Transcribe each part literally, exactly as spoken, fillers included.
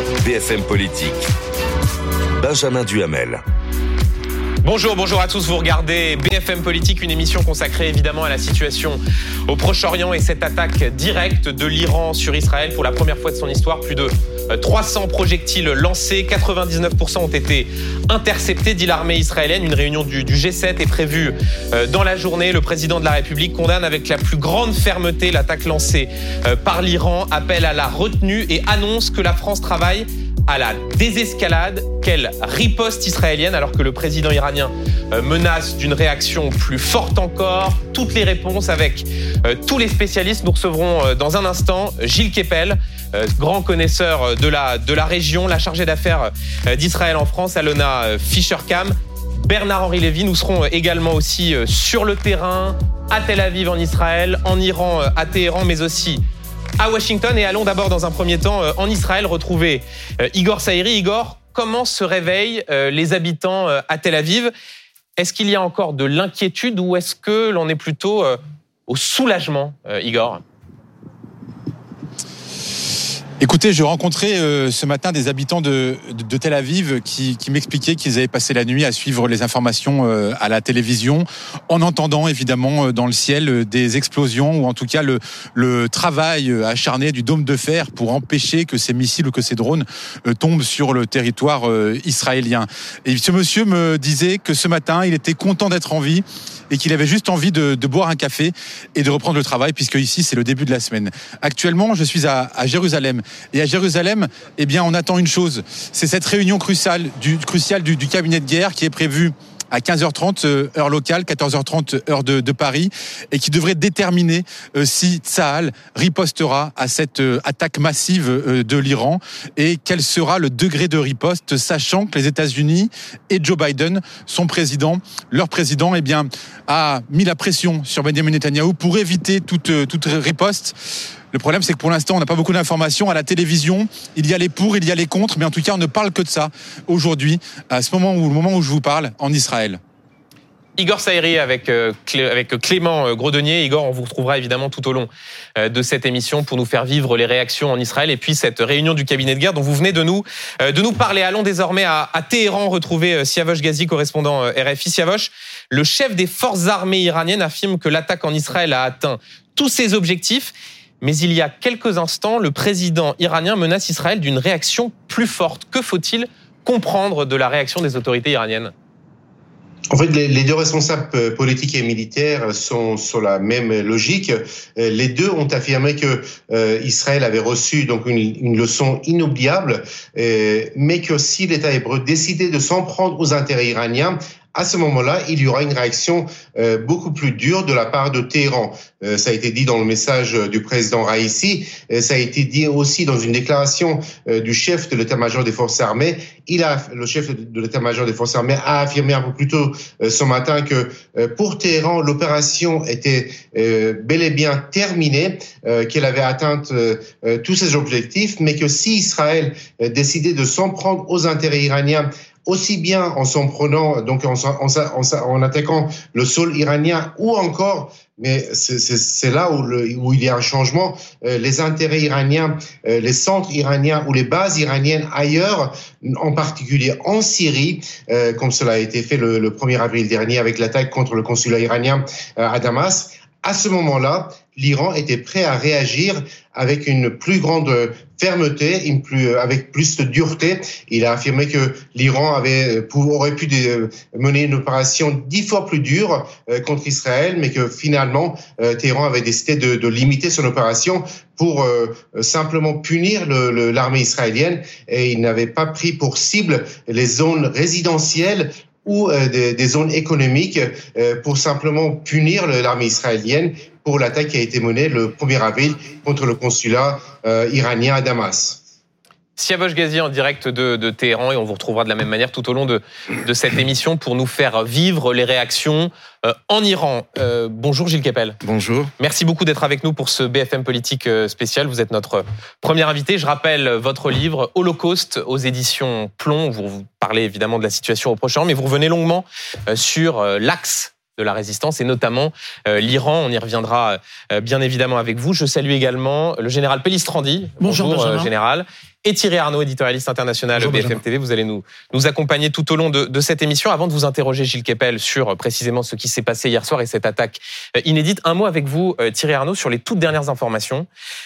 B F M Politique. Benjamin Duhamel. Bonjour, bonjour à tous. Vous regardez B F M Politique, une émission consacrée évidemment à la situation au Proche-Orient et cette attaque directe de l'Iran sur Israël. Pour la première fois de son histoire, plus de trois cents projectiles lancés, quatre-vingt-dix-neuf pour cent ont été interceptés, dit l'armée israélienne. Une réunion du, du G sept est prévue dans la journée. Le président de la République condamne avec la plus grande fermeté l'attaque lancée par l'Iran, appelle à la retenue et annonce que la France travaille à la désescalade. Quelle riposte israélienne alors que le président iranien menace d'une réaction plus forte encore. Toutes les réponses avec tous les spécialistes. Nous recevrons dans un instant Gilles Kepel, grand connaisseur de la, de la région, la chargée d'affaires d'Israël en France, Alona Fischer-Kam, Bernard-Henri Lévy. Nous serons également aussi sur le terrain, à Tel Aviv en Israël, en Iran, à Téhéran, mais aussi à Washington. Et allons d'abord dans un premier temps en Israël retrouver Igor Saïri. Igor, comment se réveillent les habitants à Tel Aviv ? Est-ce qu'il y a encore de l'inquiétude ou est-ce que l'on est plutôt au soulagement, Igor ? Écoutez, je rencontrais euh, ce matin des habitants de, de, de Tel Aviv qui, qui m'expliquaient qu'ils avaient passé la nuit à suivre les informations euh, à la télévision, en entendant évidemment euh, dans le ciel euh, des explosions ou en tout cas le, le travail euh, acharné du dôme de fer pour empêcher que ces missiles ou que ces drones euh, tombent sur le territoire euh, israélien. Et ce monsieur me disait que ce matin, il était content d'être en vie et qu'il avait juste envie de, de boire un café et de reprendre le travail puisque ici c'est le début de la semaine. Actuellement, je suis à, à Jérusalem. Et à Jérusalem, eh bien, on attend une chose. C'est cette réunion cruciale du, cruciale du, du cabinet de guerre qui est prévue à quinze heures trente, heure locale, quatorze heures trente, heure de, de Paris, et qui devrait déterminer euh, si Tsahal ripostera à cette euh, attaque massive euh, de l'Iran et quel sera le degré de riposte, sachant que les États-Unis et Joe Biden, son président, leur président, eh bien, a mis la pression sur Benjamin Netanyahou pour éviter toute, toute riposte. Le problème, c'est que pour l'instant, on n'a pas beaucoup d'informations. À la télévision, il y a les pour, il y a les contre, mais en tout cas, on ne parle que de ça aujourd'hui, à ce moment où, le moment où je vous parle, en Israël. Igor Saïri avec, euh, Clé, avec Clément Grodenier. Igor, on vous retrouvera évidemment tout au long euh, de cette émission pour nous faire vivre les réactions en Israël et puis cette réunion du cabinet de guerre dont vous venez de nous, euh, de nous parler. Allons désormais à, à Téhéran retrouver euh, Siavosh Ghazi, correspondant euh, R F I. Siavosh, le chef des forces armées iraniennes affirme que l'attaque en Israël a atteint tous ses objectifs. Mais il y a quelques instants, le président iranien menace Israël d'une réaction plus forte. Que faut-il comprendre de la réaction des autorités iraniennes ? En fait, les deux responsables politiques et militaires sont sur la même logique. Les deux ont affirmé que euh, Israël avait reçu donc une, une leçon inoubliable, euh, mais que si l'État hébreu décidait de s'en prendre aux intérêts iraniens, à ce moment-là, il y aura une réaction euh, beaucoup plus dure de la part de Téhéran. Euh, ça a été dit dans le message du président Raïssi, euh, ça a été dit aussi dans une déclaration euh, du chef de l'état-major des forces armées. Il a, le chef de l'état-major des forces armées a affirmé un peu plus tôt euh, ce matin que euh, pour Téhéran, l'opération était euh, bel et bien terminée, euh, qu'elle avait atteint euh, euh, tous ses objectifs, mais que si Israël euh, décidait de s'en prendre aux intérêts iraniens, aussi bien en s'en prenant, donc en, en, en, en attaquant le sol iranien ou encore, mais c'est, c'est, c'est là où, le, où il y a un changement, euh, les intérêts iraniens, euh, les centres iraniens ou les bases iraniennes ailleurs, en particulier en Syrie, euh, comme cela a été fait le, le premier avril dernier avec l'attaque contre le consulat iranien euh, à Damas. À ce moment-là, l'Iran était prêt à réagir avec une plus grande fermeté, une plus, avec plus de dureté. Il a affirmé que l'Iran avait, aurait pu mener une opération dix fois plus dure contre Israël, mais que finalement, Téhéran avait décidé de, de limiter son opération pour euh, simplement punir le, le, l'armée israélienne, et il n'avait pas pris pour cible les zones résidentielles ou euh, des, des zones économiques euh, pour simplement punir le, l'armée israélienne pour l'attaque qui a été menée le premier avril contre le consulat euh, iranien à Damas. Siavosh Ghazi en direct de, de Téhéran, et on vous retrouvera de la même manière tout au long de, de cette émission pour nous faire vivre les réactions euh, en Iran. Euh, bonjour Gilles Kepel. Bonjour. Merci beaucoup d'être avec nous pour ce B F M Politique spécial. Vous êtes notre premier invité. Je rappelle votre livre Holocauste aux éditions Plomb. Vous, vous parlez évidemment de la situation au Proche-Orient, mais vous revenez longuement sur l'axe de la résistance, et notamment euh, l'Iran. On y reviendra euh, bien évidemment avec vous. Je salue également le général Pellistrandi. Bonjour, Bonjour euh, général. Et Thierry Arnaud, éditorialiste international Bonjour, B F M T V. Vous allez nous, nous accompagner tout au long de, de cette émission. Avant de vous interroger, Gilles Kepel, sur euh, précisément ce qui s'est passé hier soir et cette attaque euh, inédite, un mot avec vous, euh, Thierry Arnaud, sur les toutes dernières informations.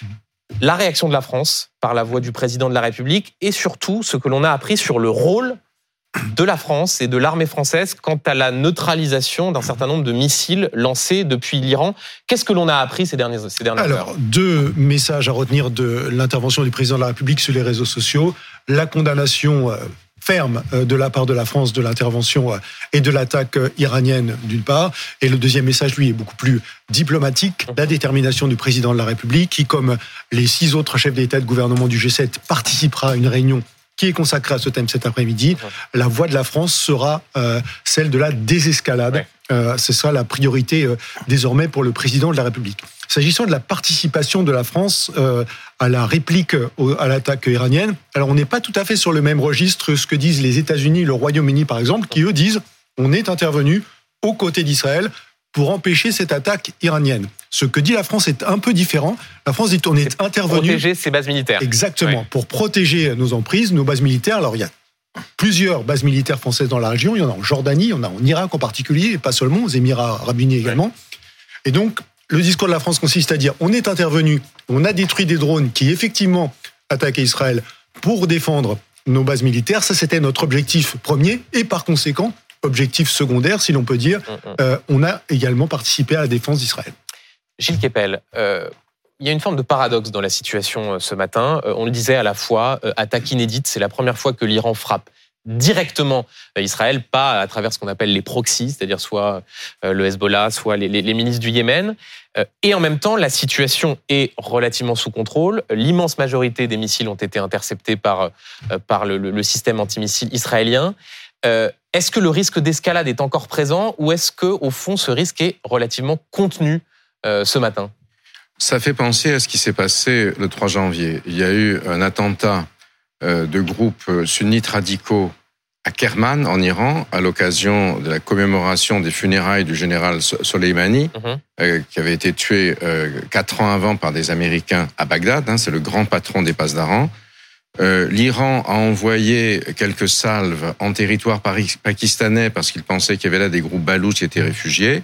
La réaction de la France par la voix du président de la République et surtout ce que l'on a appris sur le rôle de la France et de l'armée française quant à la neutralisation d'un certain nombre de missiles lancés depuis l'Iran. Qu'est-ce que l'on a appris ces dernières, ces dernières Alors, heures ? deux messages à retenir de l'intervention du président de la République sur les réseaux sociaux. La condamnation euh, ferme euh, de la part de la France de l'intervention euh, et de l'attaque euh, iranienne d'une part. Et le deuxième message, lui, est beaucoup plus diplomatique. La détermination du président de la République qui, comme les six autres chefs d'État et de gouvernement du G sept, participera à une réunion qui est consacrée à ce thème cet après-midi. La voix de la France sera euh, celle de la désescalade. Ouais. Euh, ce sera la priorité euh, désormais pour le président de la République. S'agissant de la participation de la France euh, à la réplique au, à l'attaque iranienne, alors on n'est pas tout à fait sur le même registre, ce que disent les États-Unis, le Royaume-Uni par exemple, qui eux disent on est intervenu aux côtés d'Israël pour empêcher cette attaque iranienne. Ce que dit la France est un peu différent. La France dit on est C'est intervenu... protéger ses bases militaires. Exactement, Ouais. pour protéger nos emprises, nos bases militaires. Alors il y a plusieurs bases militaires françaises dans la région. Il y en a en Jordanie, il y en a en Irak en particulier, et pas seulement, aux Émirats arabes unis également. Et donc, le discours de la France consiste à dire on est intervenu, on a détruit des drones qui effectivement attaquaient Israël pour défendre nos bases militaires. Ça, c'était notre objectif premier. Et par conséquent, objectif secondaire, si l'on peut dire, euh, on a également participé à la défense d'Israël. Gilles Kepel, euh, il y a une forme de paradoxe dans la situation euh, ce matin. Euh, on le disait à la fois, euh, attaque inédite, c'est la première fois que l'Iran frappe directement euh, Israël, pas à travers ce qu'on appelle les proxys, c'est-à-dire soit euh, le Hezbollah, soit les, les, les milices du Yémen. Euh, et en même temps, la situation est relativement sous contrôle. L'immense majorité des missiles ont été interceptés par, euh, par le, le, le système antimissile israélien. Euh, est-ce que le risque d'escalade est encore présent ou est-ce que, au fond, ce risque est relativement contenu euh, ce matin ? Ça fait penser à ce qui s'est passé le trois janvier. Il y a eu un attentat euh, de groupes sunnites radicaux à Kerman, en Iran, à l'occasion de la commémoration des funérailles du général Soleimani, mm-hmm. euh, qui avait été tué euh, quatre ans avant par des Américains à Bagdad. Hein, c'est le grand patron des passes d'Aran. Euh, L'Iran a envoyé quelques salves en territoire pakistanais parce qu'il pensait qu'il y avait là des groupes baloutches qui étaient réfugiés.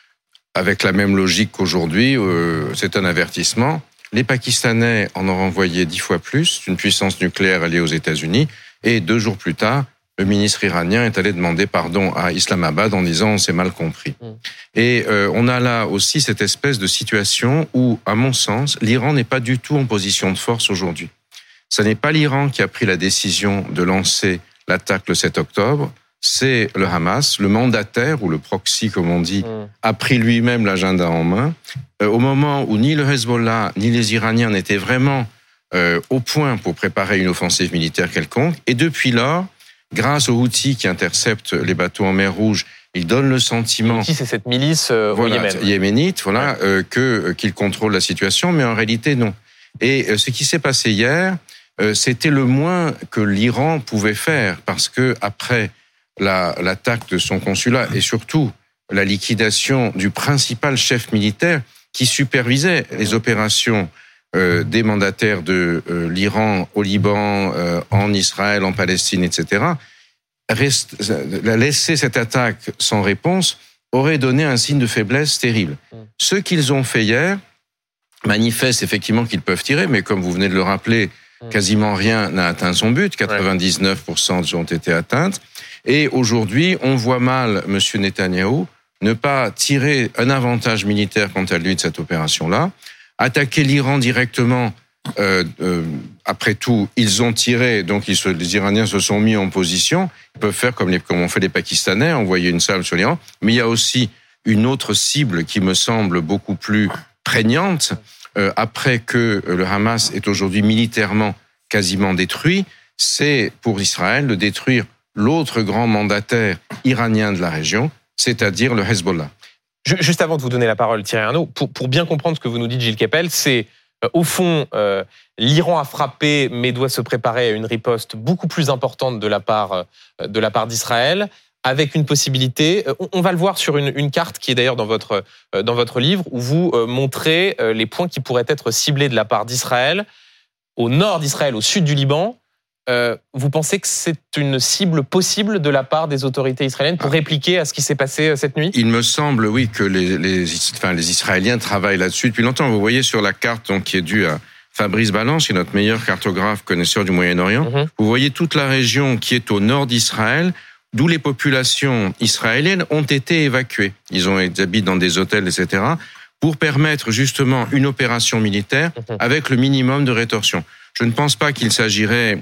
Avec la même logique qu'aujourd'hui, euh, c'est un avertissement. Les Pakistanais en ont renvoyé dix fois plus, une puissance nucléaire alliée aux États-Unis, et deux jours plus tard, le ministre iranien est allé demander pardon à Islamabad en disant on s'est mal compris. Mm. Et euh, on a là aussi cette espèce de situation où, à mon sens, l'Iran n'est pas du tout en position de force aujourd'hui. Ce n'est pas l'Iran qui a pris la décision de lancer l'attaque le sept octobre, c'est le Hamas, le mandataire, ou le proxy comme on dit, mmh. a pris lui-même l'agenda en main. Euh, au moment où ni le Hezbollah, ni les Iraniens n'étaient vraiment euh, au point pour préparer une offensive militaire quelconque. Et depuis lors, grâce aux Houthis qui interceptent les bateaux en mer Rouge, ils donnent le sentiment... Houthis, c'est cette milice euh, voilà, au Yémen. Yéménite, voilà, ouais. euh, que, euh, qu'ils contrôlent la situation, mais en réalité, non. Et euh, ce qui s'est passé hier, euh, c'était le moins que l'Iran pouvait faire, parce que après... La, l'attaque de son consulat et surtout la liquidation du principal chef militaire qui supervisait les opérations euh, des mandataires de euh, l'Iran au Liban, euh, en Israël, en Palestine, et cetera. Reste, laisser cette attaque sans réponse aurait donné un signe de faiblesse terrible. Ce qu'ils ont fait hier manifeste effectivement qu'ils peuvent tirer, mais comme vous venez de le rappeler, quasiment rien n'a atteint son but, quatre-vingt-dix-neuf pour cent ont été atteintes. Et aujourd'hui, on voit mal M. Netanyahou ne pas tirer un avantage militaire quant à lui de cette opération-là. Attaquer l'Iran directement, euh, euh, après tout, ils ont tiré, donc ils se, les Iraniens se sont mis en position. Ils peuvent faire comme, les, comme ont fait les Pakistanais, envoyer une salve sur l'Iran. Mais il y a aussi une autre cible qui me semble beaucoup plus prégnante, euh, après que le Hamas est aujourd'hui militairement quasiment détruit, c'est pour Israël de détruire l'autre grand mandataire iranien de la région, c'est-à-dire le Hezbollah. Juste avant de vous donner la parole, Thierry Arnaud, pour, pour bien comprendre ce que vous nous dites, Gilles Kepel, c'est euh, au fond, euh, l'Iran a frappé, mais doit se préparer à une riposte beaucoup plus importante de la part, euh, de la part d'Israël. avec une possibilité. On va le voir sur une, une carte qui est d'ailleurs dans votre, dans votre livre, où vous montrez les points qui pourraient être ciblés de la part d'Israël, au nord d'Israël, au sud du Liban. Euh, vous pensez que c'est une cible possible de la part des autorités israéliennes pour répliquer à ce qui s'est passé cette nuit ? Il me semble, oui, que les, les, enfin, les Israéliens travaillent là-dessus depuis longtemps. Vous voyez sur la carte donc, qui est due à Fabrice Balance, qui est notre meilleur cartographe connaisseur du Moyen-Orient, mmh. vous voyez toute la région qui est au nord d'Israël, d'où les populations israéliennes ont été évacuées. Ils ont ils habitent dans des hôtels, et cetera, pour permettre justement une opération militaire avec le minimum de rétorsion. Je ne pense pas qu'il s'agirait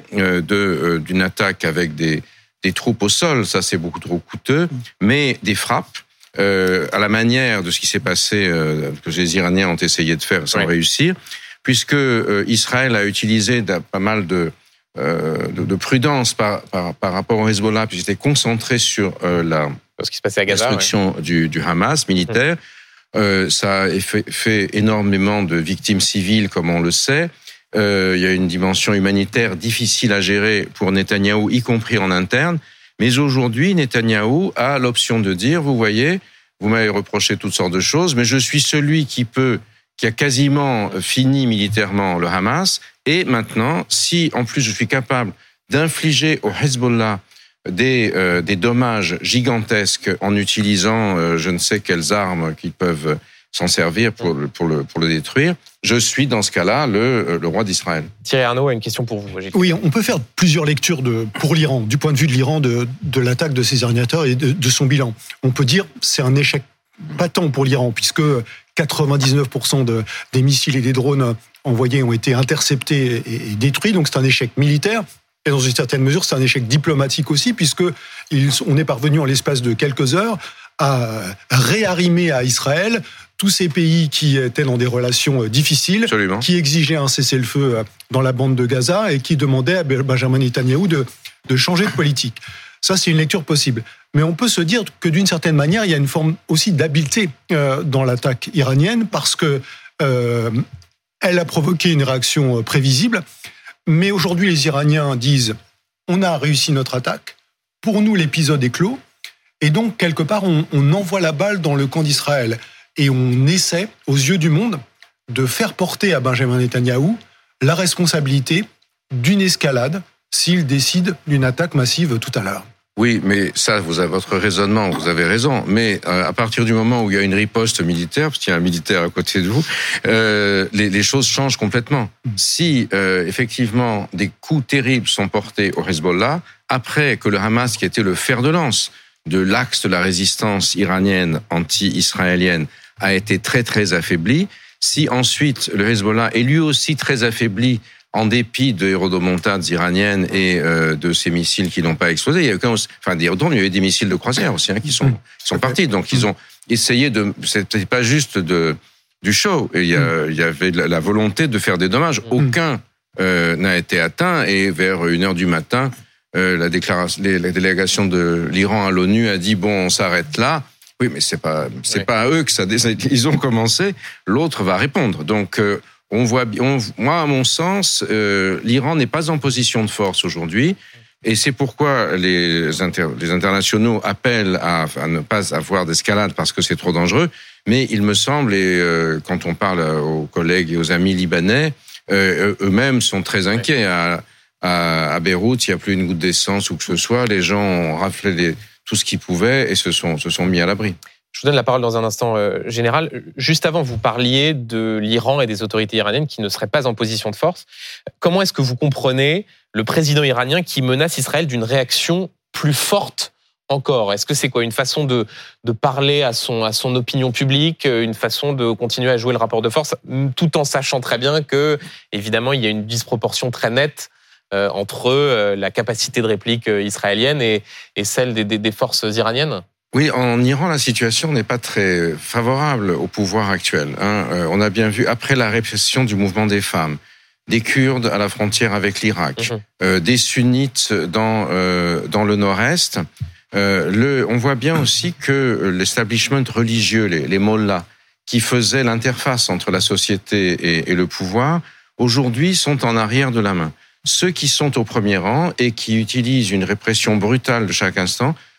de d'une attaque avec des des troupes au sol, ça c'est beaucoup trop coûteux, mais des frappes euh, à la manière de ce qui s'est passé euh, que les Iraniens ont essayé de faire sans oui. réussir, puisque euh, Israël a utilisé pas mal de Euh, de, de prudence par, par, par rapport au Hezbollah, puis j'étais concentré sur euh, la ce qui se passait à Gaza, destruction ouais. du, du Hamas militaire. Mmh. Euh, ça a fait, fait énormément de victimes civiles, comme on le sait. Euh, il y a une dimension humanitaire difficile à gérer pour Netanyahou, y compris en interne. Mais aujourd'hui, Netanyahou a l'option de dire, vous voyez, vous m'avez reproché toutes sortes de choses, mais je suis celui qui peut qui a quasiment fini militairement le Hamas, et maintenant, si en plus je suis capable d'infliger au Hezbollah des, euh, des dommages gigantesques en utilisant euh, je ne sais quelles armes qui peuvent s'en servir pour, pour, le, pour le détruire, je suis dans ce cas-là le, le roi d'Israël. Thierry Arnaud a une question pour vous. Oui, on peut faire plusieurs lectures de, pour l'Iran, du point de vue de l'Iran, de, de l'attaque de ses ordinateurs et de, de son bilan. On peut dire que c'est un échec patent pour l'Iran, puisque quatre-vingt-dix-neuf pour cent de, des missiles et des drones envoyés ont été interceptés et, et détruits, donc c'est un échec militaire. Et dans une certaine mesure, c'est un échec diplomatique aussi, puisque ils, on est parvenu en l'espace de quelques heures à réarrimer à Israël tous ces pays qui étaient dans des relations difficiles, Absolument. Qui exigeaient un cessez-le-feu dans la bande de Gaza et qui demandaient à Benjamin Netanyahou de, de changer de politique. Ça, c'est une lecture possible. Mais on peut se dire que d'une certaine manière, il y a une forme aussi d'habileté euh, dans l'attaque iranienne parce que euh, elle a provoqué une réaction prévisible. Mais aujourd'hui, les Iraniens disent « on a réussi notre attaque, pour nous, l'épisode est clos ». Et donc, quelque part, on, on envoie la balle dans le camp d'Israël. Et on essaie, aux yeux du monde, de faire porter à Benjamin Netanyahou la responsabilité d'une escalade s'il décide d'une attaque massive tout à l'heure. Oui, mais ça, vous avez votre raisonnement, vous avez raison. Mais euh, à partir du moment où il y a une riposte militaire, parce qu'il y a un militaire à côté de vous, euh, les, les choses changent complètement. Mmh. Si euh, effectivement des coups terribles sont portés au Hezbollah, après que le Hamas, qui était le fer de lance de l'axe de la résistance iranienne anti-israélienne, a été très très affaibli, si ensuite le Hezbollah est lui aussi très affaibli en dépit de rodomontades iraniennes et euh, de ces missiles qui n'ont pas explosé, il y a aucun, enfin des il y avait des missiles de croisière aussi hein, qui sont qui sont partis, donc ils ont essayé de, c'était pas juste de du show, il y, a, il y avait la volonté de faire des dommages, aucun euh, n'a été atteint et vers une heure du matin, euh, la déclaration, la délégation de l'Iran à l'ONU a dit bon on s'arrête là. Oui, mais c'est pas c'est ouais. pas à eux que ça ils ont commencé, l'autre va répondre. Donc euh, on voit on, moi à mon sens euh, l'Iran n'est pas en position de force aujourd'hui et c'est pourquoi les inter, les internationaux appellent à, à ne pas avoir d'escalade parce que c'est trop dangereux, mais il me semble et euh, quand on parle aux collègues et aux amis libanais, euh, eux-mêmes sont très inquiets à, à à Beyrouth, il y a plus une goutte d'essence ou que ce soit, les gens ont raflé les tout ce qu'ils pouvaient et se sont, se sont mis à l'abri. Je vous donne la parole dans un instant euh, général. Juste avant, vous parliez de l'Iran et des autorités iraniennes qui ne seraient pas en position de force. Comment est-ce que vous comprenez le président iranien qui menace Israël d'une réaction plus forte encore ? Est-ce que c'est quoi, une façon de, de parler à son, à son opinion publique, une façon de continuer à jouer le rapport de force, tout en sachant très bien que, évidemment, il y a une disproportion très nette Euh, entre euh, la capacité de réplique euh, israélienne et, et celle des, des, des forces iraniennes ? Oui, en Iran, la situation n'est pas très favorable au pouvoir actuel. Hein. Euh, on a bien vu, après la répression du mouvement des femmes, des Kurdes à la frontière avec l'Irak, mmh. euh, des sunnites dans, euh, dans le nord-est, euh, le, on voit bien aussi que l'establishment religieux, les, les mollahs, qui faisaient l'interface entre la société et, et le pouvoir, aujourd'hui sont en arrière de la main. Ceux qui sont au premier rang et qui utilisent une répression brutale de chaque instant,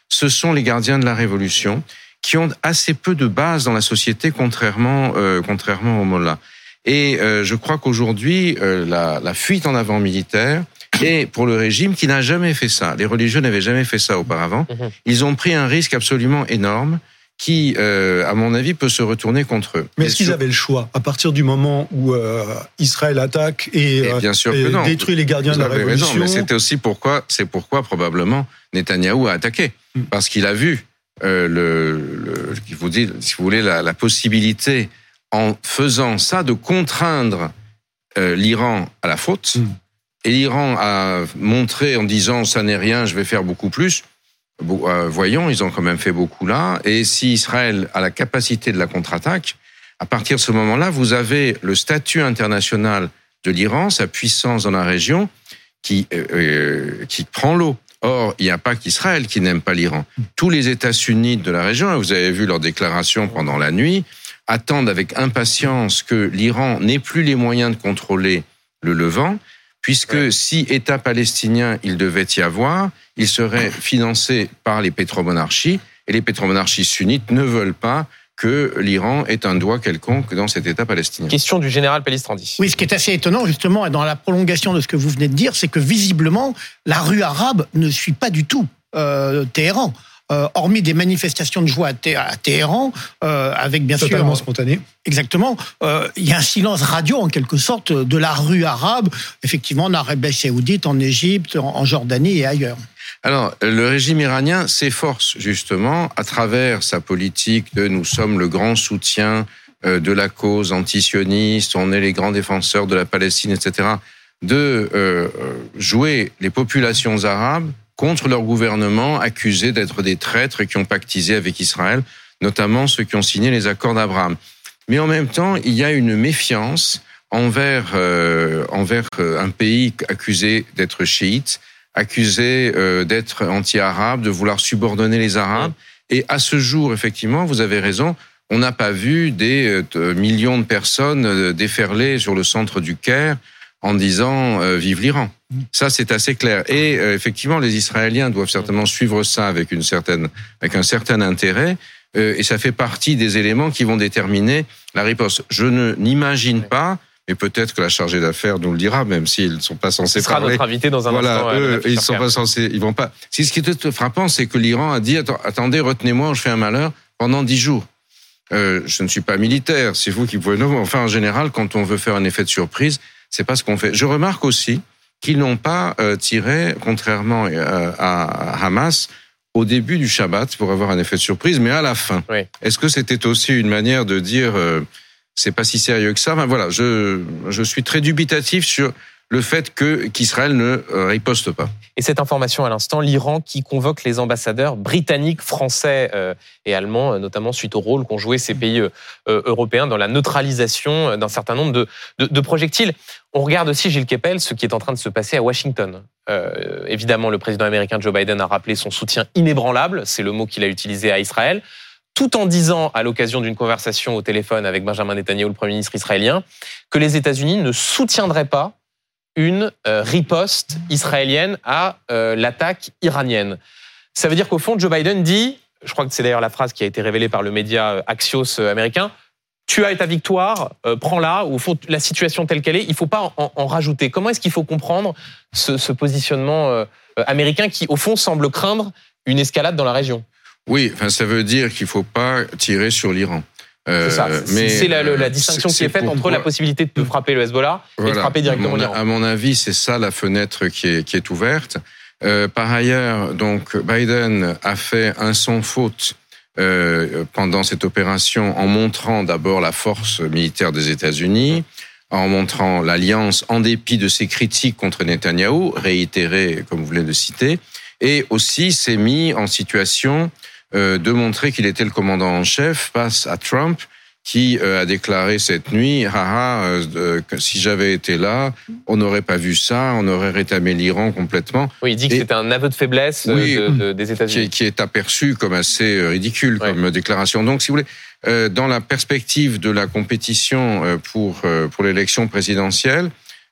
ce sont les gardiens de la révolution qui ont assez peu de base dans la société, contrairement, euh, contrairement aux mollahs. Et euh, je crois qu'aujourd'hui, euh, la, la fuite en avant militaire est pour le régime qui n'a jamais fait ça. Les religieux n'avaient jamais fait ça auparavant. Mmh. Ils ont pris un risque absolument énorme qui, euh, à mon avis, peut se retourner contre eux. Mais est-ce qu'ils avaient le choix à partir du moment où euh, Israël attaque et, et, bien sûr et détruit les gardiens Vous de la révolution raison, mais c'était aussi pourquoi, c'est pourquoi probablement Netanyahou a attaqué, mmh. parce qu'il a vu euh, le, le, il vous dit, si vous voulez, la, la possibilité en faisant ça de contraindre euh, l'Iran à la faute. Mmh. Et l'Iran a montré en disant ça n'est rien, je vais faire beaucoup plus. Bon, euh, voyons, ils ont quand même fait beaucoup là. Et si Israël a la capacité de la contre-attaque, à partir de ce moment-là, vous avez le statut international de l'Iran, sa puissance dans la région, qui euh, qui prend l'eau. Or, il n'y a pas qu'Israël qui n'aime pas l'Iran. Tous les États sunnites de la région, vous avez vu leurs déclarations pendant la nuit, attendent avec impatience que l'Iran n'ait plus les moyens de contrôler le Levant, puisque ouais. si État palestinien il devait y avoir, il serait financé par les pétromonarchies, et les pétromonarchies sunnites ne veulent pas que l'Iran ait un doigt quelconque dans cet État palestinien. Question du général Pellistrandi. Oui, ce qui est assez étonnant, justement, dans la prolongation de ce que vous venez de dire, c'est que visiblement, la rue arabe ne suit pas du tout euh, Téhéran. Euh, hormis des manifestations de joie à, Té- à Téhéran, euh, avec bien Totalement sûr... spontané. Exactement. Euh, il y a un silence radio, en quelque sorte, de la rue arabe, effectivement, en Arabie Saoudite, en Égypte, en, en Jordanie et ailleurs. Alors, le régime iranien s'efforce, justement, à travers sa politique de « nous sommes le grand soutien de la cause antisioniste, on est les grands défenseurs de la Palestine, et cetera », de euh, jouer les populations arabes contre leur gouvernement, accusés d'être des traîtres et qui ont pactisé avec Israël, notamment ceux qui ont signé les accords d'Abraham. Mais en même temps, il y a une méfiance envers, euh, envers un pays accusé d'être chiite, accusé euh, d'être anti-arabe, de vouloir subordonner les Arabes. Et à ce jour, effectivement, vous avez raison, on n'a pas vu des euh, millions de personnes euh, déferler sur le centre du Caire en disant euh, « Vive l'Iran ». Ça, c'est assez clair. Et euh, effectivement, les Israéliens doivent certainement suivre ça avec une certaine, avec un certain intérêt. Euh, et ça fait partie des éléments qui vont déterminer la riposte. Je ne n'imagine pas, mais peut-être que la chargée d'affaires nous le dira, même s'ils ne sont pas censés Ce sera parler. notre invité dans un voilà, instant. Eux, ils ne sont pas censés, ils vont pas. Ce qui est frappant, c'est que l'Iran a dit attendez, retenez-moi, je fais un malheur pendant dix jours. Euh, je ne suis pas militaire, c'est vous qui pouvez nous. Enfin, en général, quand on veut faire un effet de surprise, c'est pas ce qu'on fait. Je remarque aussi qu'ils n'ont pas euh, tiré, contrairement euh, à Hamas, au début du Shabbat pour avoir un effet de surprise, mais à la fin. Oui. Est-ce que c'était aussi une manière de dire euh, c'est pas si sérieux que ça? Enfin, voilà, je je suis très dubitatif sur le fait que qu'Israël ne euh, riposte pas. Et cette information à l'instant, l'Iran qui convoque les ambassadeurs britanniques, français euh, et allemands, notamment suite au rôle qu'ont joué ces pays euh, européens dans la neutralisation d'un certain nombre de, de, de projectiles. On regarde aussi, Gilles Kepel, ce qui est en train de se passer à Washington. Euh, évidemment, le président américain Joe Biden a rappelé son soutien inébranlable, c'est le mot qu'il a utilisé à Israël, tout en disant, à l'occasion d'une conversation au téléphone avec Benjamin Netanyahou, le Premier ministre israélien, que les États-Unis ne soutiendraient pas une euh, riposte israélienne à euh, l'attaque iranienne. Ça veut dire qu'au fond, Joe Biden dit, je crois que c'est d'ailleurs la phrase qui a été révélée par le média Axios américain, tu as ta victoire, euh, prends-la, ou au fond, la situation telle qu'elle est, il ne faut pas en, en rajouter. Comment est-ce qu'il faut comprendre ce, ce positionnement euh, américain qui, au fond, semble craindre une escalade dans la région? Oui, enfin, ça veut dire qu'il ne faut pas tirer sur l'Iran. Euh, c'est ça. Mais c'est la, la distinction c'est, qui est faite entre la possibilité de frapper le Hezbollah voilà. et de frapper directement l'Iran. À mon avis, c'est ça la fenêtre qui est, qui est ouverte. Euh, par ailleurs, donc Biden a fait un sans faute euh, pendant cette opération en montrant d'abord la force militaire des États-Unis, en montrant l'alliance en dépit de ses critiques contre Netanyahou, réitérées comme vous venez de citer, et aussi s'est mis en situation de montrer qu'il était le commandant en chef face à Trump, qui a déclaré cette nuit, haha, euh, que si j'avais été là, on n'aurait pas vu ça, on aurait rétamé l'Iran complètement. Oui, il dit que Et, c'était un aveu de faiblesse oui, de, de, des États-Unis. Qui, qui est aperçu comme assez ridicule oui. comme déclaration. Donc, si vous voulez, euh, dans la perspective de la compétition pour, pour l'élection présidentielle,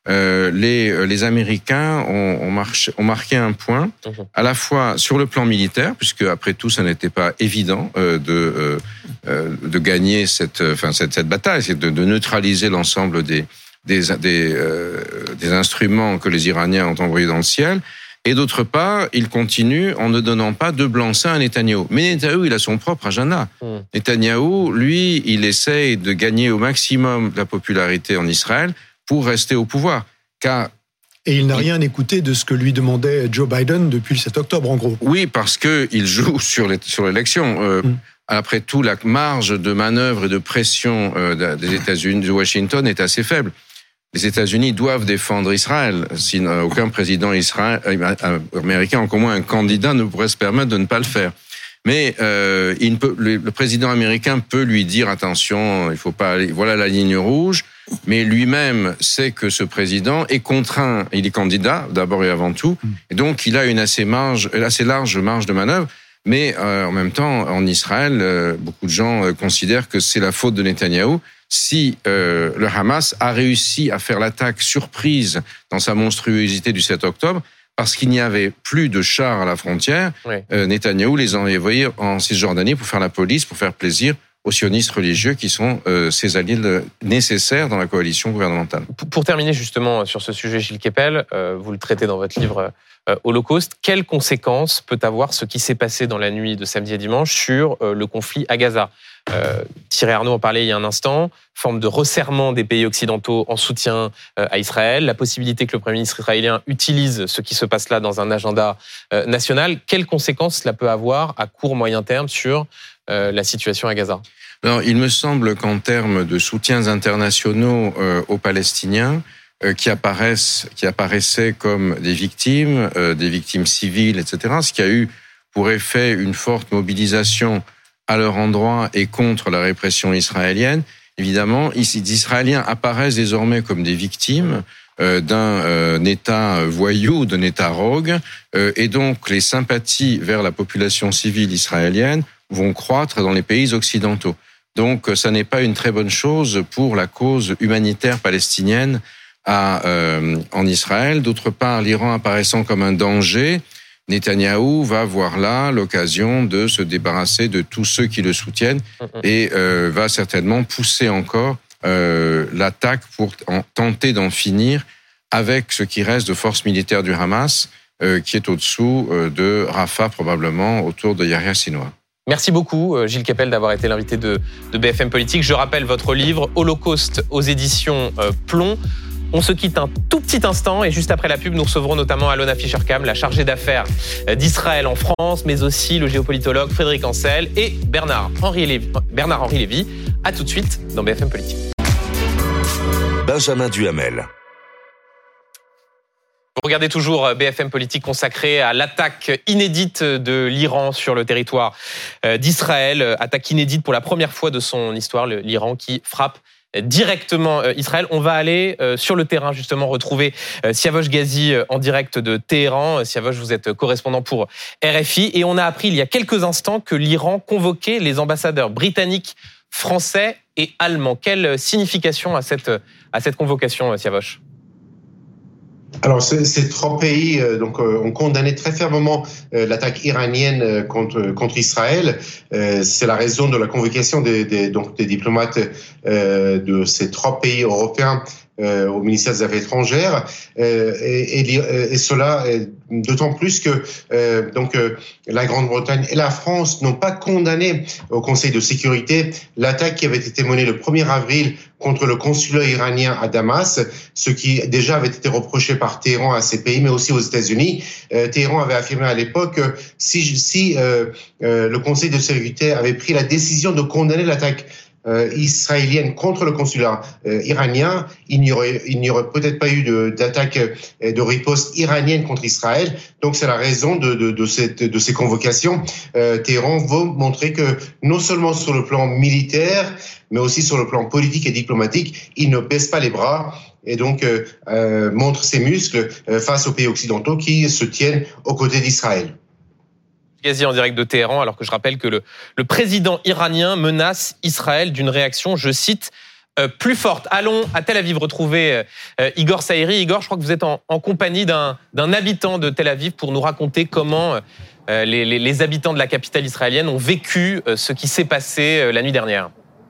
euh, les, les Américains ont, ont, marché, ont marqué un point, à la fois sur le plan militaire, puisque après tout, ça n'était pas évident euh, de, euh, de gagner cette, enfin, cette, cette bataille, c'est de, de neutraliser l'ensemble des, des, des, euh, des instruments que les Iraniens ont envoyés dans le ciel. Et d'autre part, il continue en ne donnant pas de blanc-seing à Netanyahou. Mais Netanyahou, il a son propre agenda. Mmh. Netanyahou, lui, il essaye de gagner au maximum la popularité en Israël pour rester au pouvoir. Car Et il n'a rien écouté de ce que lui demandait Joe Biden depuis le sept octobre, en gros. Oui, parce qu'il joue sur, les, sur l'élection. Euh, mmh. Après tout, la marge de manœuvre et de pression euh, des États-Unis, de Washington, est assez faible. Les États-Unis doivent défendre Israël. Si aucun président israël, américain, encore moins un candidat, ne pourrait se permettre de ne pas le faire. Mais euh, il peut, le, le président américain peut lui dire attention, il faut pas aller, voilà la ligne rouge. Mais lui-même sait que ce président est contraint. Il est candidat d'abord et avant tout, et donc il a une assez marge, assez large marge de manœuvre. Mais euh, en même temps, en Israël, euh, beaucoup de gens euh, considèrent que c'est la faute de Netanyahou si euh, le Hamas a réussi à faire l'attaque surprise dans sa monstruosité du sept octobre, parce qu'il n'y avait plus de chars à la frontière. Oui. Euh, Netanyahou les a envoyés en Cisjordanie pour faire la police, pour faire plaisir aux sionistes religieux qui sont euh, ses alliés nécessaires dans la coalition gouvernementale. Pour, pour terminer justement sur ce sujet, Gilles Kepel, euh, vous le traitez dans votre livre euh, Holocauste. Quelles conséquences peut avoir ce qui s'est passé dans la nuit de samedi à dimanche sur euh, le conflit à Gaza ? Euh, Thierry Arnaud en parlait il y a un instant, forme de resserrement des pays occidentaux en soutien euh, à Israël, la possibilité que le Premier ministre israélien utilise ce qui se passe là dans un agenda euh, national. Quelles conséquences cela peut avoir à court, moyen terme sur euh, la situation à Gaza ? Alors, il me semble qu'en termes de soutiens internationaux euh, aux Palestiniens, euh, qui apparaissent, qui apparaissaient comme des victimes, euh, des victimes civiles, et cetera, ce qui a eu pour effet une forte mobilisation à leur endroit et contre la répression israélienne. Évidemment, les Israéliens apparaissent désormais comme des victimes euh, d'un euh, État voyou, d'un État rogue, euh, et donc les sympathies vers la population civile israélienne vont croître dans les pays occidentaux. Donc, ça n'est pas une très bonne chose pour la cause humanitaire palestinienne à, euh, en Israël. D'autre part, l'Iran apparaissant comme un danger, Netanyahou va voir là l'occasion de se débarrasser de tous ceux qui le soutiennent et euh, va certainement pousser encore euh, l'attaque pour en, tenter d'en finir avec ce qui reste de forces militaires du Hamas, euh, qui est au-dessous euh, de Rafah, probablement autour de Yahya Sinwar. Merci beaucoup, Gilles Kepel, d'avoir été l'invité de, de B F M Politique. Je rappelle votre livre Holocauste aux éditions euh, Plomb. On se quitte un tout petit instant et juste après la pub, nous recevrons notamment Alona Fischer-Kam, la chargée d'affaires d'Israël en France, mais aussi le géopolitologue Frédéric Ancel et Bernard-Henri Lévy. Bernard-Henri Lévy. À tout de suite dans B F M Politique. Benjamin Duhamel. Vous regardez toujours B F M Politique consacrée à l'attaque inédite de l'Iran sur le territoire d'Israël. Attaque inédite pour la première fois de son histoire, l'Iran qui frappe directement Israël. On va aller sur le terrain justement retrouver Siavosh Ghazi en direct de Téhéran. Siavosh, vous êtes correspondant pour R F I et on a appris il y a quelques instants que l'Iran convoquait les ambassadeurs britanniques, français et allemands. Quelle signification à cette, à cette convocation, Siavosh ? Alors, ces, ces trois pays euh, donc, euh, ont condamné très fermement euh, l'attaque iranienne euh, contre, contre Israël. Euh, c'est la raison de la convocation des, des, donc, des diplomates euh, de ces trois pays européens euh, au ministère des Affaires étrangères. Euh, et, et, et cela euh, d'autant plus que euh, donc, euh, la Grande-Bretagne et la France n'ont pas condamné au Conseil de sécurité l'attaque qui avait été menée le premier avril contre le consulat iranien à Damas, ce qui déjà avait été reproché par Téhéran à ces pays, mais aussi aux États-Unis. Euh, Téhéran avait affirmé à l'époque que si, si euh, euh, le Conseil de sécurité avait pris la décision de condamner l'attaque euh, israélienne contre le consulat euh, iranien, il n'y aurait, il n'y aurait peut-être pas eu de, d'attaque euh, de riposte iranienne contre Israël. Donc c'est la raison de, de, de, cette, de ces convocations. Euh, Téhéran veut montrer que non seulement sur le plan militaire, mais aussi sur le plan politique et diplomatique, il ne baisse pas les bras et donc euh, euh, montre ses muscles euh, face aux pays occidentaux qui se tiennent aux côtés d'Israël. Ghazi en direct de Téhéran, alors que je rappelle que le, le président iranien menace Israël d'une réaction, je cite, euh, plus forte. Allons à Tel Aviv retrouver euh, Igor Saïri. Igor, je crois que vous êtes en, en compagnie d'un, d'un habitant de Tel Aviv pour nous raconter comment euh, les, les, les habitants de la capitale israélienne ont vécu euh, ce qui s'est passé euh, la nuit dernière.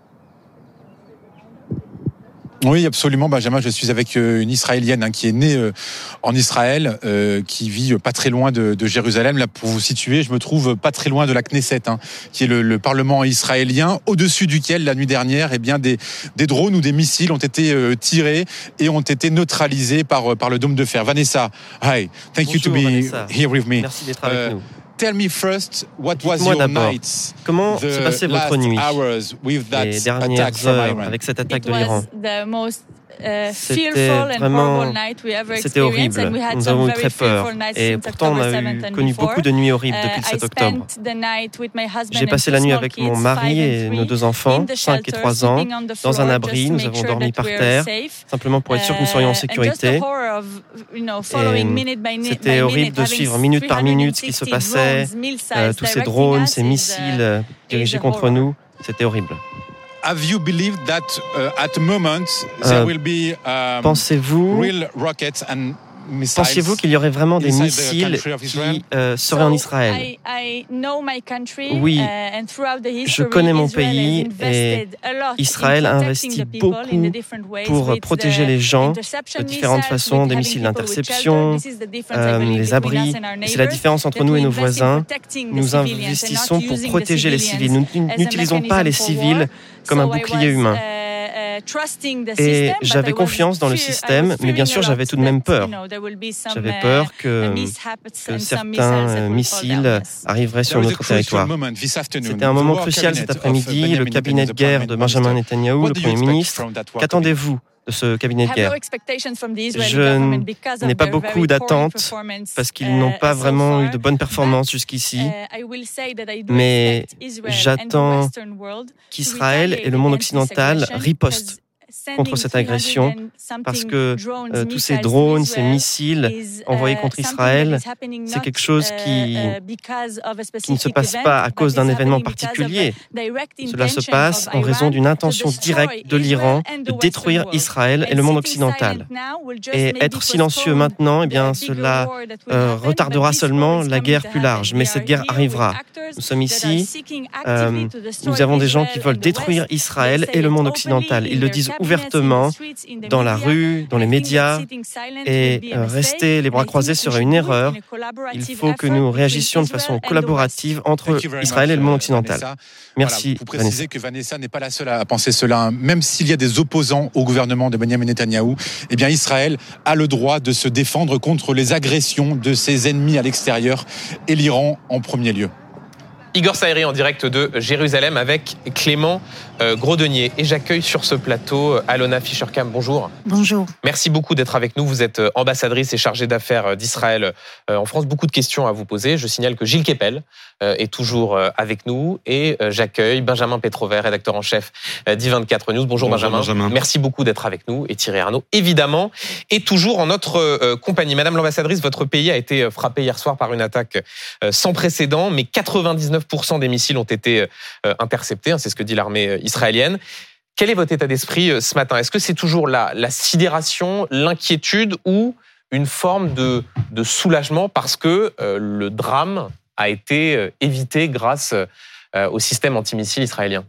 Oui, absolument, Benjamin. Je suis avec une Israélienne hein, qui est née euh, en Israël, euh, qui vit pas très loin de, de Jérusalem. Là, pour vous situer, je me trouve pas très loin de la Knesset, hein, qui est le, le Parlement israélien, au-dessus duquel, la nuit dernière, eh bien, des, des drones ou des missiles ont été euh, tirés et ont été neutralisés par, par le dôme de fer. Vanessa, hi. Thank Bonjour, you to be Vanessa. here with me. Merci d'être avec Euh, nous. Tell me first, what was Dites-moi your d'abord, night, comment the s'est passée votre last nuit, hours with that les attack dernières from heures Iran? avec cette attaque It de l'Iran? was the most, uh, C'était fearful and vraiment- horrible night we ever C'était experienced, horrible, and we had nous some avons eu very très peur. fearful nights Et since pourtant, on October a seventh eu and connu before. beaucoup de nuits horribles depuis le Uh, I sept octobre. spent the night with my husband J'ai and passé two la nuit small avec kids, mon five mari and et three, nos deux enfants, in the cinq et shelter, trois ans, sleeping on the dans un floor, abri. just to Nous make avons sure dormi that par we're terre, safe. simplement pour être sûr que nous serions en Uh, and just the sécurité. horror of, you know, following minute by ni- by C'était minute, horrible de having suivre minute par minute ce qui se three hundred sixty passait, drones, missiles euh, tous ces directing drones, us ces is, uh, missiles euh, dirigés is a contre horror. nous. C'était horrible. Have you believed that uh, at the moment there Euh, will be um, Pensez-vous, real rockets and missiles? pensiez-vous qu'il y aurait vraiment des inside the missiles country of Israel? qui euh, seraient en So, Israël? I, I know my country, Oui, uh, and throughout the je history, connais mon Israel has pays et invested a lot Israël in a protecting investi the people in beaucoup the different ways, pour with protéger the les gens interception de différentes missiles, façons, with des having missiles people with d'interception, shelter. This is the difference, I euh, believe, les between abris. us and our Et c'est la neighbors, différence entre that nous we et nos invest in voisins. protecting the Nous civilians and investissons not pour using the protéger les civilians civils. Nous as a n'utilisons pas les mechanism for civils war. comme un So I bouclier was, humain. uh, uh, trusting the Et system, but j'avais I was confiance dans le fear- I système, was mais bien fearing sûr, a lot j'avais tout de même that, peur. you know, there will be some, J'avais uh, peur que, mishaps que and some certains missiles that will fall missiles down, yes. arriveraient sur There is a notre crucial territoire. moment this afternoon. C'était un The moment war crucial cabinet cet of après-midi, Benjamin le cabinet de Netanyahu, guerre the de Prime Benjamin Minister. Netanyahou, What le do you Premier expect ministre. from that war Qu'attendez-vous de ce cabinet de Have guerre? no expectations from the Israeli Je government because of n'ai pas their beaucoup very poor d'attentes performance, parce qu'ils uh, n'ont pas so vraiment eu far. de bonnes performances But, jusqu'ici. uh, I will say that I do Mais expect Israel and the j'attends Western world to qu'Israël et retaliate le monde against this occidental aggression, ripostent because contre sending cette three hundred agression, and parce something que drones, euh, tous ces missiles to drones, ces Israel missiles is, envoyés uh, contre something Israël, that is happening c'est not, quelque chose qui, uh, uh, because of a qui ne se specific passe event, pas à but cause d'un it's événement happening because of particulier. a direct Cela se intention passe of en raison Iran d'une to intention destroy directe de l'Iran Israel and de the Western détruire world. Israël et And le monde sitting occidental. silent now will just Et maybe être silencieux postpone maintenant, eh the bien, bigger cela war that will euh, happen, retardera but this war seulement is la coming guerre to plus happen. large. We Mais are cette guerre here with arrivera. actors Nous sommes that are ici, seeking euh, actively to destroy nous avons des gens Israel qui veulent and the détruire West. Israël They say et le it monde openly occidental. in Ils le their disent cabinets, in the ouvertement streets, in the dans la media. rue, dans les I think that médias. sitting silent Et would be a euh, mistake. rester les bras I think croisés that we serait should une do it erreur. in a collaborative Il faut que effort nous between réagissions de Israel façon and the West. Thank collaborative entre you very Israël much, et le monde euh, occidental. Vanessa. Merci, Voilà, vous précisez Vanessa. que Vanessa n'est pas la seule à penser cela. hein. Même s'il y a des opposants au gouvernement de Benjamin Netanyahou, eh bien Israël a le droit de se défendre contre les agressions de ses ennemis à l'extérieur et l'Iran en premier lieu. Igor Saïri en direct de Jérusalem avec Clément euh, Grodenier. Et j'accueille sur ce plateau Alona Fischer-Kam. Bonjour. Bonjour. Merci beaucoup d'être avec nous. Vous êtes ambassadrice et chargée d'affaires d'Israël en France. Beaucoup de questions à vous poser. Je signale que Gilles Kepel est toujours avec nous. Et j'accueille Benjamin Petrover, rédacteur en chef d'I vingt-quatre News. Bonjour, Bonjour Benjamin. Benjamin. Merci beaucoup d'être avec nous. Et Thierry Arnaud, évidemment, est toujours en notre compagnie. Madame l'ambassadrice, votre pays a été frappé hier soir par une attaque sans précédent, mais quatre-vingt-dix-neuf pour cent des missiles ont été interceptés. C'est ce que dit l'armée israélienne. Quel est votre état d'esprit ce matin? Est-ce que c'est toujours la, la sidération, l'inquiétude ou une forme de, de soulagement parce que euh, le drame a été évité grâce euh, au système antimissile israélien?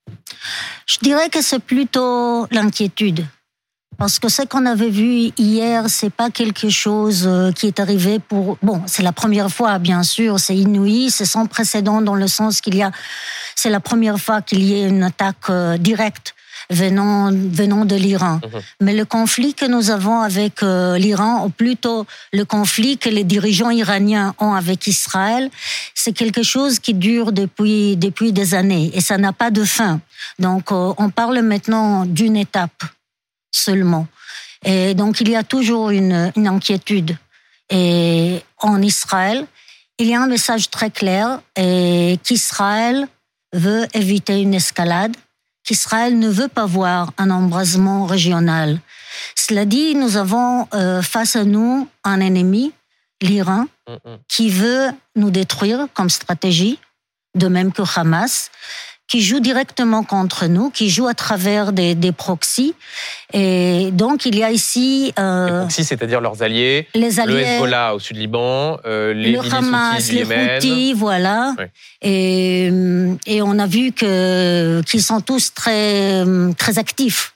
Je dirais que c'est plutôt l'inquiétude. Parce que ce qu'on avait vu hier, c'est pas quelque chose qui est arrivé pour... Bon, c'est la première fois, bien sûr, c'est inouï, c'est sans précédent dans le sens qu'il y a... C'est la première fois qu'il y ait une attaque directe venant, venant de l'Iran. Mmh. Mais le conflit que nous avons avec euh, l'Iran, ou plutôt le conflit que les dirigeants iraniens ont avec Israël, c'est quelque chose qui dure depuis, depuis des années et ça n'a pas de fin. Donc, euh, on parle maintenant d'une étape seulement. Et donc, il y a toujours une, une inquiétude. Et en Israël, il y a un message très clair et qu'Israël veut éviter une escalade, qu'Israël ne veut pas voir un embrasement régional. Cela dit, nous avons euh, face à nous un ennemi, l'Iran, qui veut nous détruire comme stratégie, de même que Hamas, qui jouent directement contre nous, qui jouent à travers des, des proxys. Et donc, il y a ici... Euh, les proxys, c'est-à-dire leurs alliés, les alliés, le Hezbollah au sud Liban, euh, les le Hamas, du les Yémen. Houthis, voilà. Oui. Et, et on a vu que qu'ils sont tous très, très actifs.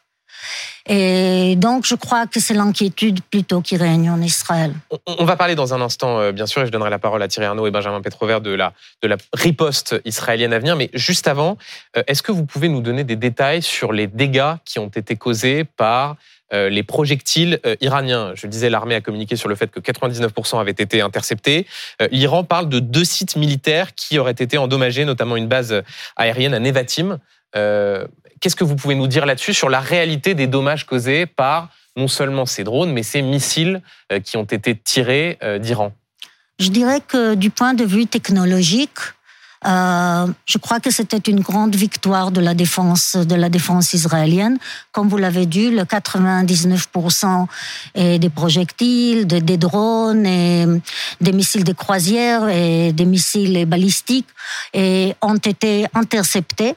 Et donc, je crois que c'est l'inquiétude plutôt qui règne en Israël. On, on va parler dans un instant, euh, bien sûr, et je donnerai la parole à Thierry Arnaud et Benjamin Pétrovert de la, de la riposte israélienne à venir. Mais juste avant, euh, est-ce que vous pouvez nous donner des détails sur les dégâts qui ont été causés par euh, les projectiles euh, iraniens? Je le disais, l'armée a communiqué sur le fait que quatre-vingt-dix-neuf pour cent avaient été interceptés. Euh, L'Iran parle de deux sites militaires qui auraient été endommagés, notamment une base aérienne à Nevatim. Euh, Qu'est-ce que vous pouvez nous dire là-dessus, sur la réalité des dommages causés par non seulement ces drones, mais ces missiles qui ont été tirés d'Iran? Je dirais que du point de vue technologique, euh, je crois que c'était une grande victoire de la défense, de la défense israélienne. Comme vous l'avez dit, le quatre-vingt-dix-neuf pour cent des projectiles, des, des drones, et des missiles de croisière et des missiles balistiques et ont été interceptés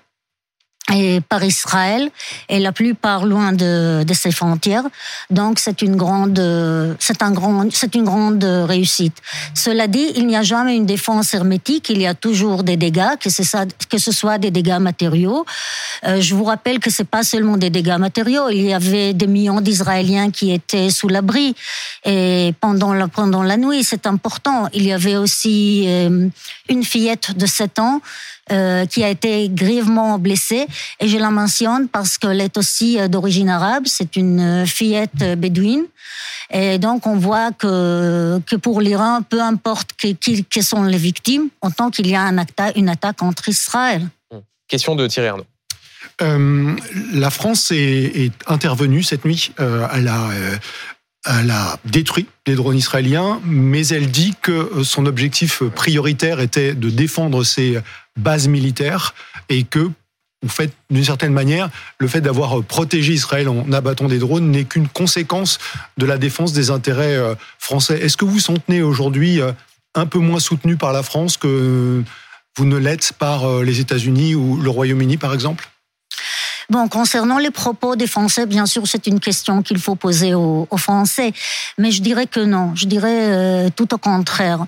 et par Israël, et la plupart loin de, de ses frontières. Donc c'est une grande, c'est un grand, c'est une grande réussite. Cela dit, il n'y a jamais une défense hermétique. Il y a toujours des dégâts, que, c'est ça, que ce soit des dégâts matériaux. Euh, je vous rappelle que c'est pas seulement des dégâts matériaux. Il y avait des millions d'Israéliens qui étaient sous l'abri et pendant la pendant la nuit. C'est important. Il y avait aussi euh, une fillette de sept ans. Euh, qui a été grièvement blessée. Et je la mentionne parce qu'elle est aussi d'origine arabe. C'est une fillette bédouine. Et donc, on voit que, que pour l'Iran, peu importe que, qui, qui sont les victimes, autant qu'il y a un acta, une attaque contre Israël. Question de Thierry Arnaud. Euh, la France est, est intervenue cette nuit. Euh, elle a... Euh, Elle a détruit des drones israéliens, mais elle dit que son objectif prioritaire était de défendre ses bases militaires et que, en fait, d'une certaine manière, le fait d'avoir protégé Israël en abattant des drones n'est qu'une conséquence de la défense des intérêts français. Est-ce que vous vous sentez aujourd'hui un peu moins soutenu par la France que vous ne l'êtes par les États-Unis ou le Royaume-Uni, par exemple ? Bon, concernant les propos des Français, bien sûr, c'est une question qu'il faut poser aux, aux Français. Mais je dirais que non. Je dirais euh, tout au contraire.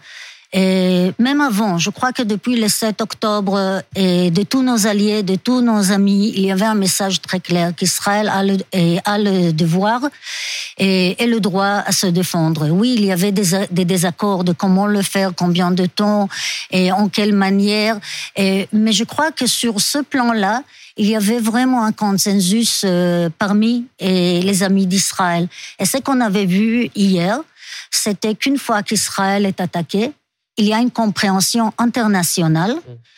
Et même avant, je crois que depuis le sept octobre, et de tous nos alliés, de tous nos amis, il y avait un message très clair qu'Israël a le, a le devoir et, et le droit à se défendre. Oui, il y avait des, des désaccords de comment le faire, combien de temps et en quelle manière. Et, mais je crois que sur ce plan-là, il y avait vraiment un consensus euh, parmi et les amis d'Israël. Et ce qu'on avait vu hier, c'était qu'une fois qu'Israël est attaqué, il y a une compréhension internationale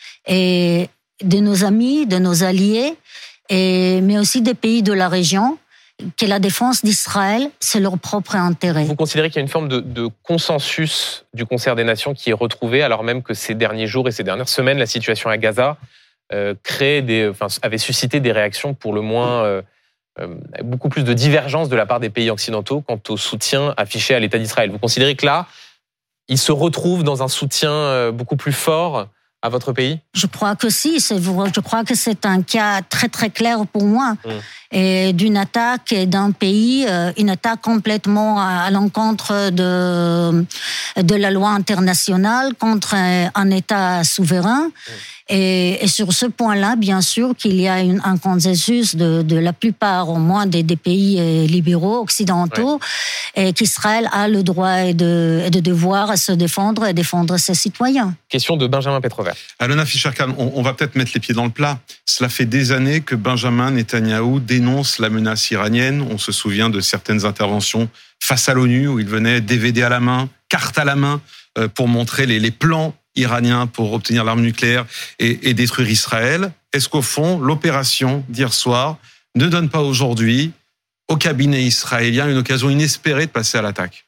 et de nos amis, de nos alliés, et, mais aussi des pays de la région, que la défense d'Israël, c'est leur propre intérêt. Vous considérez qu'il y a une forme de, de consensus du concert des nations qui est retrouvé, alors même que ces derniers jours et ces dernières semaines, la situation à Gaza euh, crée des, enfin, avait suscité des réactions pour le moins euh, euh, beaucoup plus de divergence de la part des pays occidentaux quant au soutien affiché à l'État d'Israël. Vous considérez que là, ils se retrouvent dans un soutien beaucoup plus fort à votre pays? Je crois que si. C'est, je crois que c'est un cas très très clair pour moi. Mmh. Et d'une attaque d'un pays, une attaque complètement à l'encontre de de la loi internationale contre un État souverain. Mmh. Et, et sur ce point-là, bien sûr qu'il y a une, un consensus de, de la plupart, au moins des, des pays libéraux occidentaux, ouais. Et qu'Israël a le droit et de, et de devoir à se défendre et défendre ses citoyens. Question de Benjamin Pétrovert. Alona Fischer-Kahn, on, on va peut-être mettre les pieds dans le plat. Cela fait des années que Benjamin Netanyahou dénonce la menace iranienne. On se souvient de certaines interventions face à l'ONU où il venait D V D à la main, carte à la main, euh, pour montrer les, les plans iraniens pour obtenir l'arme nucléaire et, et détruire Israël. Est-ce qu'au fond, l'opération d'hier soir ne donne pas aujourd'hui au cabinet israélien une occasion inespérée de passer à l'attaque?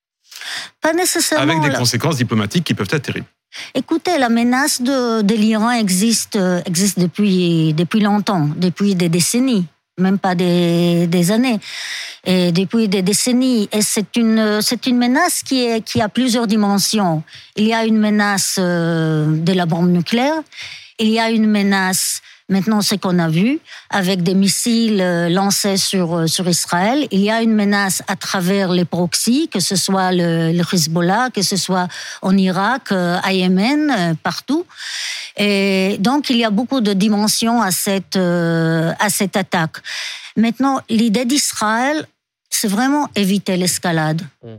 Pas nécessairement. Avec des là. conséquences diplomatiques qui peuvent être terribles. Écoutez, la menace de, de l'Iran existe, existe depuis, depuis longtemps, depuis des décennies, même pas des, des années. Et depuis des décennies. Et c'est une, c'est une menace qui, est, qui a plusieurs dimensions. Il y a une menace de la bombe nucléaire, il y a une menace Maintenant, ce qu'on a vu, avec des missiles lancés sur, sur Israël, il y a une menace à travers les proxys, que ce soit le, le Hezbollah, que ce soit en Irak, à Yémen, partout. Et donc, il y a beaucoup de dimensions à cette, à cette attaque. Maintenant, l'idée d'Israël, c'est vraiment éviter l'escalade. Mmh.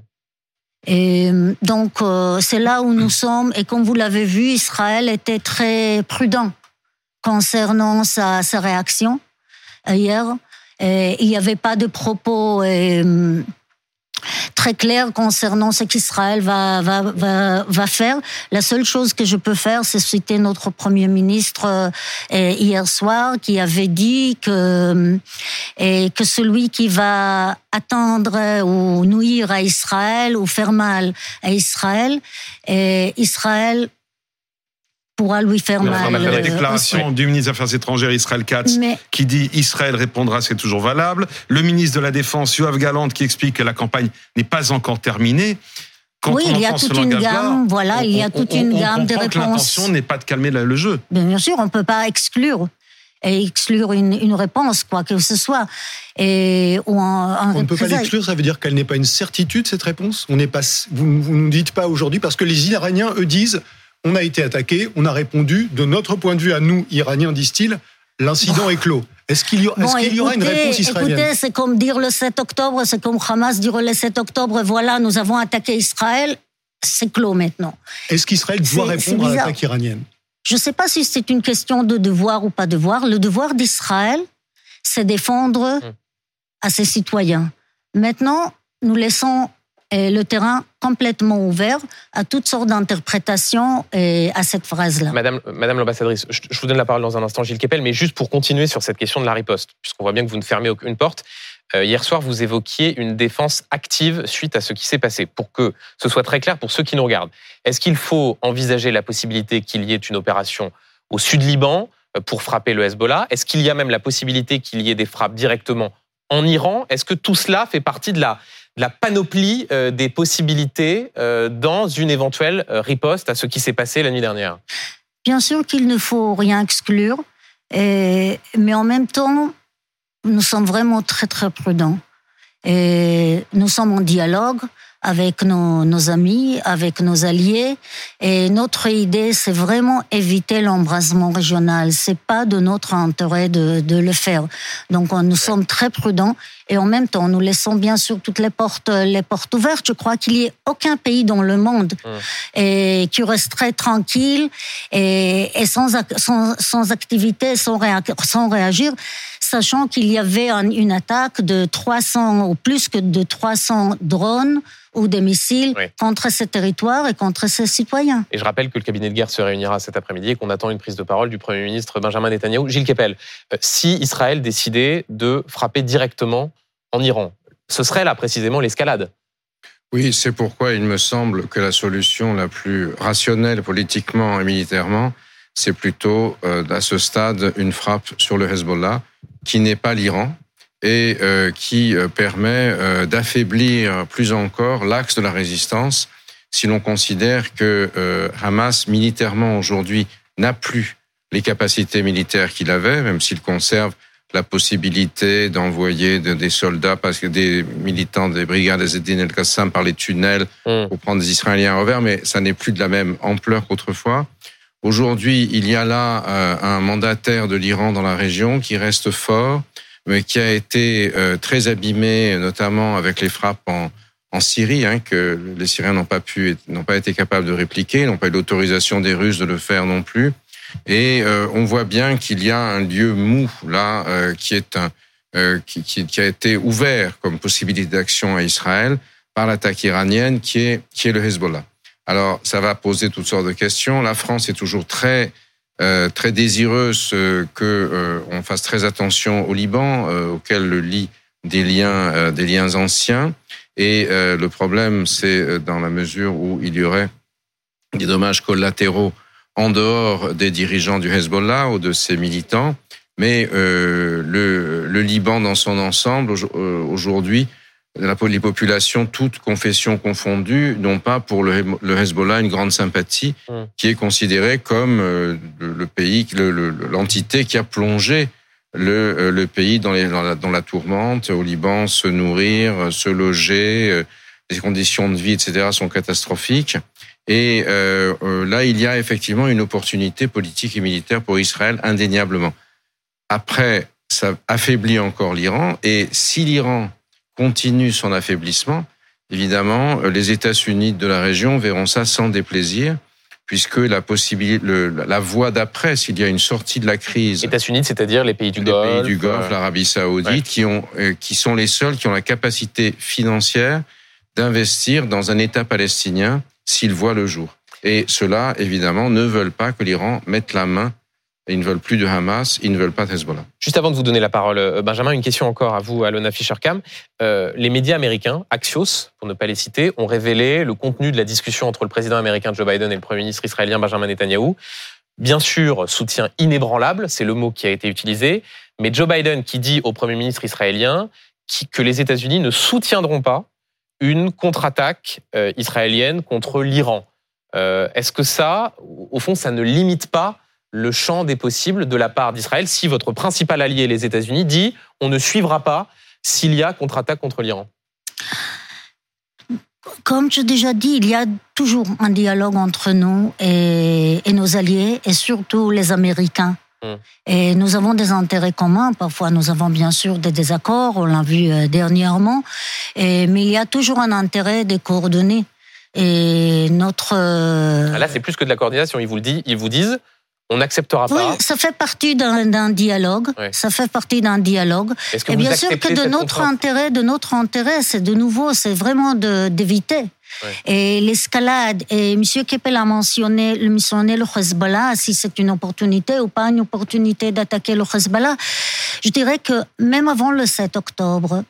Et donc, c'est là où nous sommes. Et comme vous l'avez vu, Israël était très prudent concernant sa, sa réaction hier. Et il n'y avait pas de propos euh, très clairs concernant ce qu'Israël va, va, va, va faire. La seule chose que je peux faire, c'est citer notre Premier ministre euh, hier soir, qui avait dit que, et que celui qui va attendre ou nuire à Israël ou faire mal à Israël, et Israël pourra lui faire Mais mal. On a fait la déclaration du ministre des Affaires étrangères Israël Katz Mais... qui dit Israël répondra, c'est toujours valable. Le ministre de la Défense Yoav Gallant qui explique que la campagne n'est pas encore terminée. Quand oui, on il y a toute une gamme, voilà, on, il y a toute on, une on, gamme on de réponses. Que l'intention n'est pas de calmer le jeu. Bien sûr, on ne peut pas exclure et exclure une, une réponse, quoi que ce soit. Et, ou en, en on ne peut pas l'exclure, ça veut dire qu'elle n'est pas une certitude, cette réponse. On n'est pas, vous ne nous dites pas aujourd'hui, parce que les Iraniens, eux, disent on a été attaqué, on a répondu, de notre point de vue à nous, Iraniens, disent-ils, l'incident bon. est clos. Est-ce qu'il y, a, bon, est-ce qu'il y aura écoutez, une réponse israélienne ? Écoutez, c'est comme dire le sept octobre, c'est comme Hamas dire le sept octobre, voilà, nous avons attaqué Israël, c'est clos maintenant. Est-ce qu'Israël doit c'est, répondre c'est à l'attaque iranienne ? Je ne sais pas si c'est une question de devoir ou pas devoir. Le devoir d'Israël, c'est défendre mmh. à ses citoyens. Maintenant, nous laissons le terrain complètement ouvert à toutes sortes d'interprétations et à cette phrase-là. Madame, Madame l'ambassadrice, je, je vous donne la parole dans un instant, Gilles Kepel, mais juste pour continuer sur cette question de la riposte, puisqu'on voit bien que vous ne fermez aucune porte. Euh, hier soir, vous évoquiez une défense active suite à ce qui s'est passé. Pour que ce soit très clair pour ceux qui nous regardent, est-ce qu'il faut envisager la possibilité qu'il y ait une opération au sud Liban pour frapper le Hezbollah ? Est-ce qu'il y a même la possibilité qu'il y ait des frappes directement en Iran ? Est-ce que tout cela fait partie de la la panoplie euh, des possibilités euh, dans une éventuelle euh, riposte à ce qui s'est passé la nuit dernière ? Bien sûr qu'il ne faut rien exclure, et, mais en même temps, nous sommes vraiment très très prudents. Et nous sommes en dialogue avec nos, nos amis, avec nos alliés, et notre idée, c'est vraiment éviter l'embrasement régional. C'est pas de notre intérêt de, de le faire. Donc, nous sommes très prudents, et en même temps, nous laissons bien sûr toutes les portes, les portes ouvertes. Je crois qu'il n'y ait aucun pays dans le monde mmh. et qui resterait tranquille et, et sans, sans, sans activité, sans, réa, sans réagir, sachant qu'il y avait une attaque de trois cents ou plus que de trois cents drones ou des missiles oui. contre ces territoires et contre ces citoyens. Et je rappelle que le cabinet de guerre se réunira cet après-midi et qu'on attend une prise de parole du Premier ministre Benjamin Netanyahou. Gilles Kepel, si Israël décidait de frapper directement en Iran, ce serait là précisément l'escalade. Oui, c'est pourquoi il me semble que la solution la plus rationnelle politiquement et militairement, c'est plutôt euh, à ce stade une frappe sur le Hezbollah, qui n'est pas l'Iran, et euh, qui euh, permet euh, d'affaiblir plus encore l'axe de la résistance si l'on considère que euh, Hamas, militairement aujourd'hui, n'a plus les capacités militaires qu'il avait, même s'il conserve la possibilité d'envoyer de, des soldats, parce que des militants des brigades Ezz-e-Din el-Qassam par les tunnels mmh. pour prendre des Israéliens à revers, mais ça n'est plus de la même ampleur qu'autrefois. Aujourd'hui, il y a là euh, un mandataire de l'Iran dans la région qui reste fort, mais qui a été euh, très abîmé, notamment avec les frappes en, en Syrie, hein, que les Syriens n'ont pas pu, n'ont pas été capables de répliquer, n'ont pas eu l'autorisation des Russes de le faire non plus. Et euh, on voit bien qu'il y a un lieu mou là, euh, qui est un, euh, qui, qui, qui a été ouvert comme possibilité d'action à Israël par l'attaque iranienne, qui est qui est le Hezbollah. Alors, ça va poser toutes sortes de questions. La France est toujours très Euh, très désireuse euh, que euh, on fasse très attention au Liban, euh, auquel le lie des liens, euh, des liens anciens. Et euh, le problème, c'est dans la mesure où il y aurait des dommages collatéraux en dehors des dirigeants du Hezbollah ou de ses militants. Mais euh, le, le Liban, dans son ensemble, aujourd'hui, les populations, toutes confessions confondues, n'ont pas pour le, le Hezbollah une grande sympathie, mmh. qui est considéré comme euh, le, le pays, le, le, l'entité qui a plongé le, le pays dans, les, dans, la, dans la tourmente. Au Liban, se nourrir, se loger, euh, les conditions de vie, et cetera sont catastrophiques. Et euh, euh, là, il y a effectivement une opportunité politique et militaire pour Israël, indéniablement. Après, ça affaiblit encore l'Iran. Et si l'Iran continue son affaiblissement, évidemment, les États-Unis de la région verront ça sans déplaisir, puisque la possibilité, le, la voie d'après, s'il y a une sortie de la crise, États-Unis, c'est-à-dire les pays du les Golfe, pays du Golfe, euh... l'Arabie Saoudite, ouais. qui ont, euh, qui sont les seuls qui ont la capacité financière d'investir dans un État palestinien s'il voit le jour. Et ceux-là, évidemment, ne veulent pas que l'Iran mette la main. Ils ne veulent plus de Hamas, ils ne veulent pas de Hezbollah. Juste avant de vous donner la parole, Benjamin, une question encore à vous, Alona Fischer-Kam. Euh, les médias américains, Axios, pour ne pas les citer, ont révélé le contenu de la discussion entre le président américain Joe Biden et le Premier ministre israélien Benjamin Netanyahou. Bien sûr, soutien inébranlable, c'est le mot qui a été utilisé, mais Joe Biden qui dit au Premier ministre israélien qui, que les États-Unis ne soutiendront pas une contre-attaque euh, israélienne contre l'Iran. Euh, est-ce que ça, au fond, ça ne limite pas le champ des possibles de la part d'Israël si votre principal allié, les États-Unis, dit on ne suivra pas s'il y a contre-attaque contre l'Iran? Comme j'ai déjà dit, il y a toujours un dialogue entre nous et, et nos alliés, et surtout les Américains. Mmh. Et nous avons des intérêts communs. Parfois, nous avons bien sûr des désaccords, on l'a vu euh, dernièrement. Et, mais il y a toujours un intérêt de coordonner. Et notre... Euh... Là, c'est plus que de la coordination. Ils vous le disent, ils vous disent on n'acceptera pas. Oui, ça fait partie d'un, d'un dialogue. Oui. Ça fait partie d'un dialogue. Est-ce que et vous bien sûr que de notre contrainte intérêt, de notre intérêt, c'est de nouveau, c'est vraiment de, d'éviter. Oui. Et l'escalade, et M. Keppel a mentionné, mentionné le Hezbollah, si c'est une opportunité ou pas une opportunité d'attaquer le Hezbollah. Je dirais que même avant le sept octobre,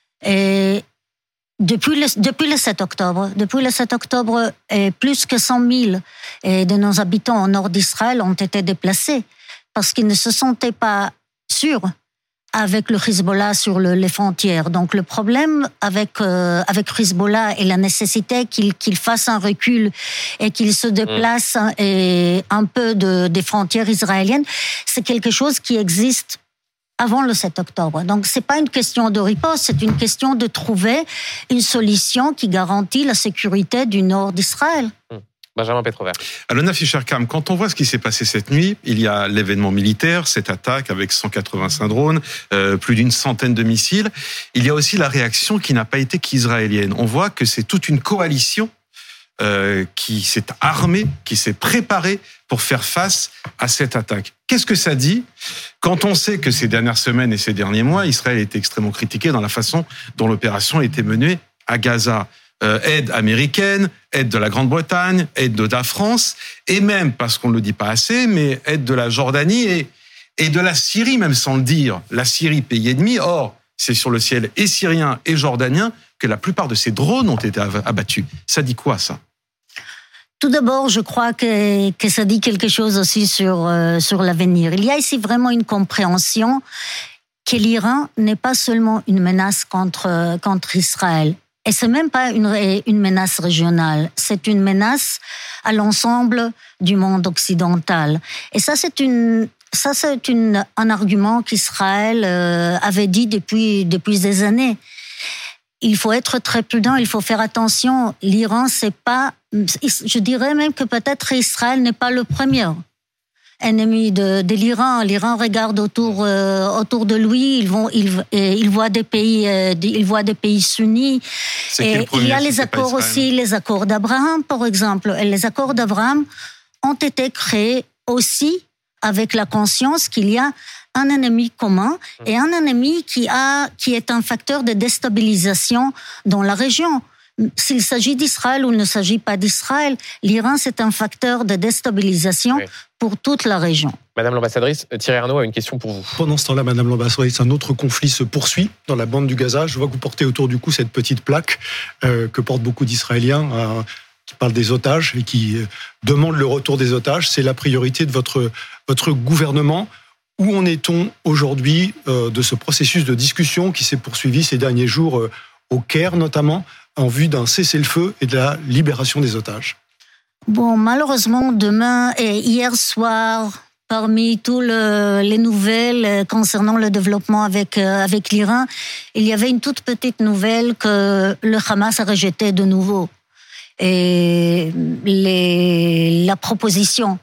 et Depuis le, depuis le sept octobre, depuis le sept octobre, et plus que cent mille de nos habitants au nord d'Israël ont été déplacés parce qu'ils ne se sentaient pas sûrs avec le Hezbollah sur le, les frontières. Donc le problème avec euh, avec Hezbollah et la nécessité qu'il qu'il fasse un recul et qu'il se déplace mmh. et un peu de, des frontières israéliennes, c'est quelque chose qui existe avant le sept octobre. Donc, c'est pas une question de riposte, c'est une question de trouver une solution qui garantit la sécurité du nord d'Israël. Mmh. Benjamin Petrovert. Alona Fischer-Kam, quand on voit ce qui s'est passé cette nuit, il y a l'événement militaire, cette attaque avec cent quatre-vingt-cinq drones, euh, plus d'une centaine de missiles. Il y a aussi la réaction qui n'a pas été qu'israélienne. On voit que c'est toute une coalition Euh, qui s'est armé, qui s'est préparé pour faire face à cette attaque. Qu'est-ce que ça dit quand on sait que ces dernières semaines et ces derniers mois, Israël était extrêmement critiqué dans la façon dont l'opération était menée à Gaza? Euh, aide américaine, aide de la Grande-Bretagne, aide de la France, et même, parce qu'on ne le dit pas assez, mais aide de la Jordanie et, et de la Syrie, même sans le dire. La Syrie, pays ennemi. Or, c'est sur le ciel et syrien et jordanien que la plupart de ces drones ont été abattus. Ça dit quoi, ça? Tout d'abord, je crois que, que ça dit quelque chose aussi sur, euh, sur l'avenir. Il y a ici vraiment une compréhension que l'Iran n'est pas seulement une menace contre, contre Israël. Et c'est même pas une, une menace régionale. C'est une menace à l'ensemble du monde occidental. Et ça, c'est une... Ça, c'est une, un argument qu'Israël euh, avait dit depuis, depuis des années. Il faut être très prudent, il faut faire attention. L'Iran, c'est pas... Je dirais même que peut-être Israël n'est pas le premier ennemi de, de l'Iran. L'Iran regarde autour, euh, autour de lui, ils, vont, ils, ils voient des pays, euh, ils voient des pays sunnis. C'est et premier, il y a si les accords aussi, les accords d'Abraham, par exemple. Et les accords d'Abraham ont été créés aussi avec la conscience qu'il y a un ennemi commun et un ennemi qui a, qui est un facteur de déstabilisation dans la région. S'il s'agit d'Israël ou il ne s'agit pas d'Israël, l'Iran, c'est un facteur de déstabilisation oui. pour toute la région. Madame l'ambassadrice, Thierry Arnaud a une question pour vous. Pendant ce temps-là, Madame l'ambassadrice, un autre conflit se poursuit dans la bande du Gaza. Je vois que vous portez autour du cou cette petite plaque euh, que portent beaucoup d'Israéliens, euh, qui parle des otages et qui demande le retour des otages. C'est la priorité de votre, votre gouvernement. Où en est-on aujourd'hui euh, de ce processus de discussion qui s'est poursuivi ces derniers jours euh, au Caire notamment, en vue d'un cessez-le-feu et de la libération des otages? Bon, malheureusement, demain et hier soir, parmi toutes le, les nouvelles concernant le développement avec, euh, avec l'Iran, il y avait une toute petite nouvelle que le Hamas a rejetée de nouveau. Et les, la proposition.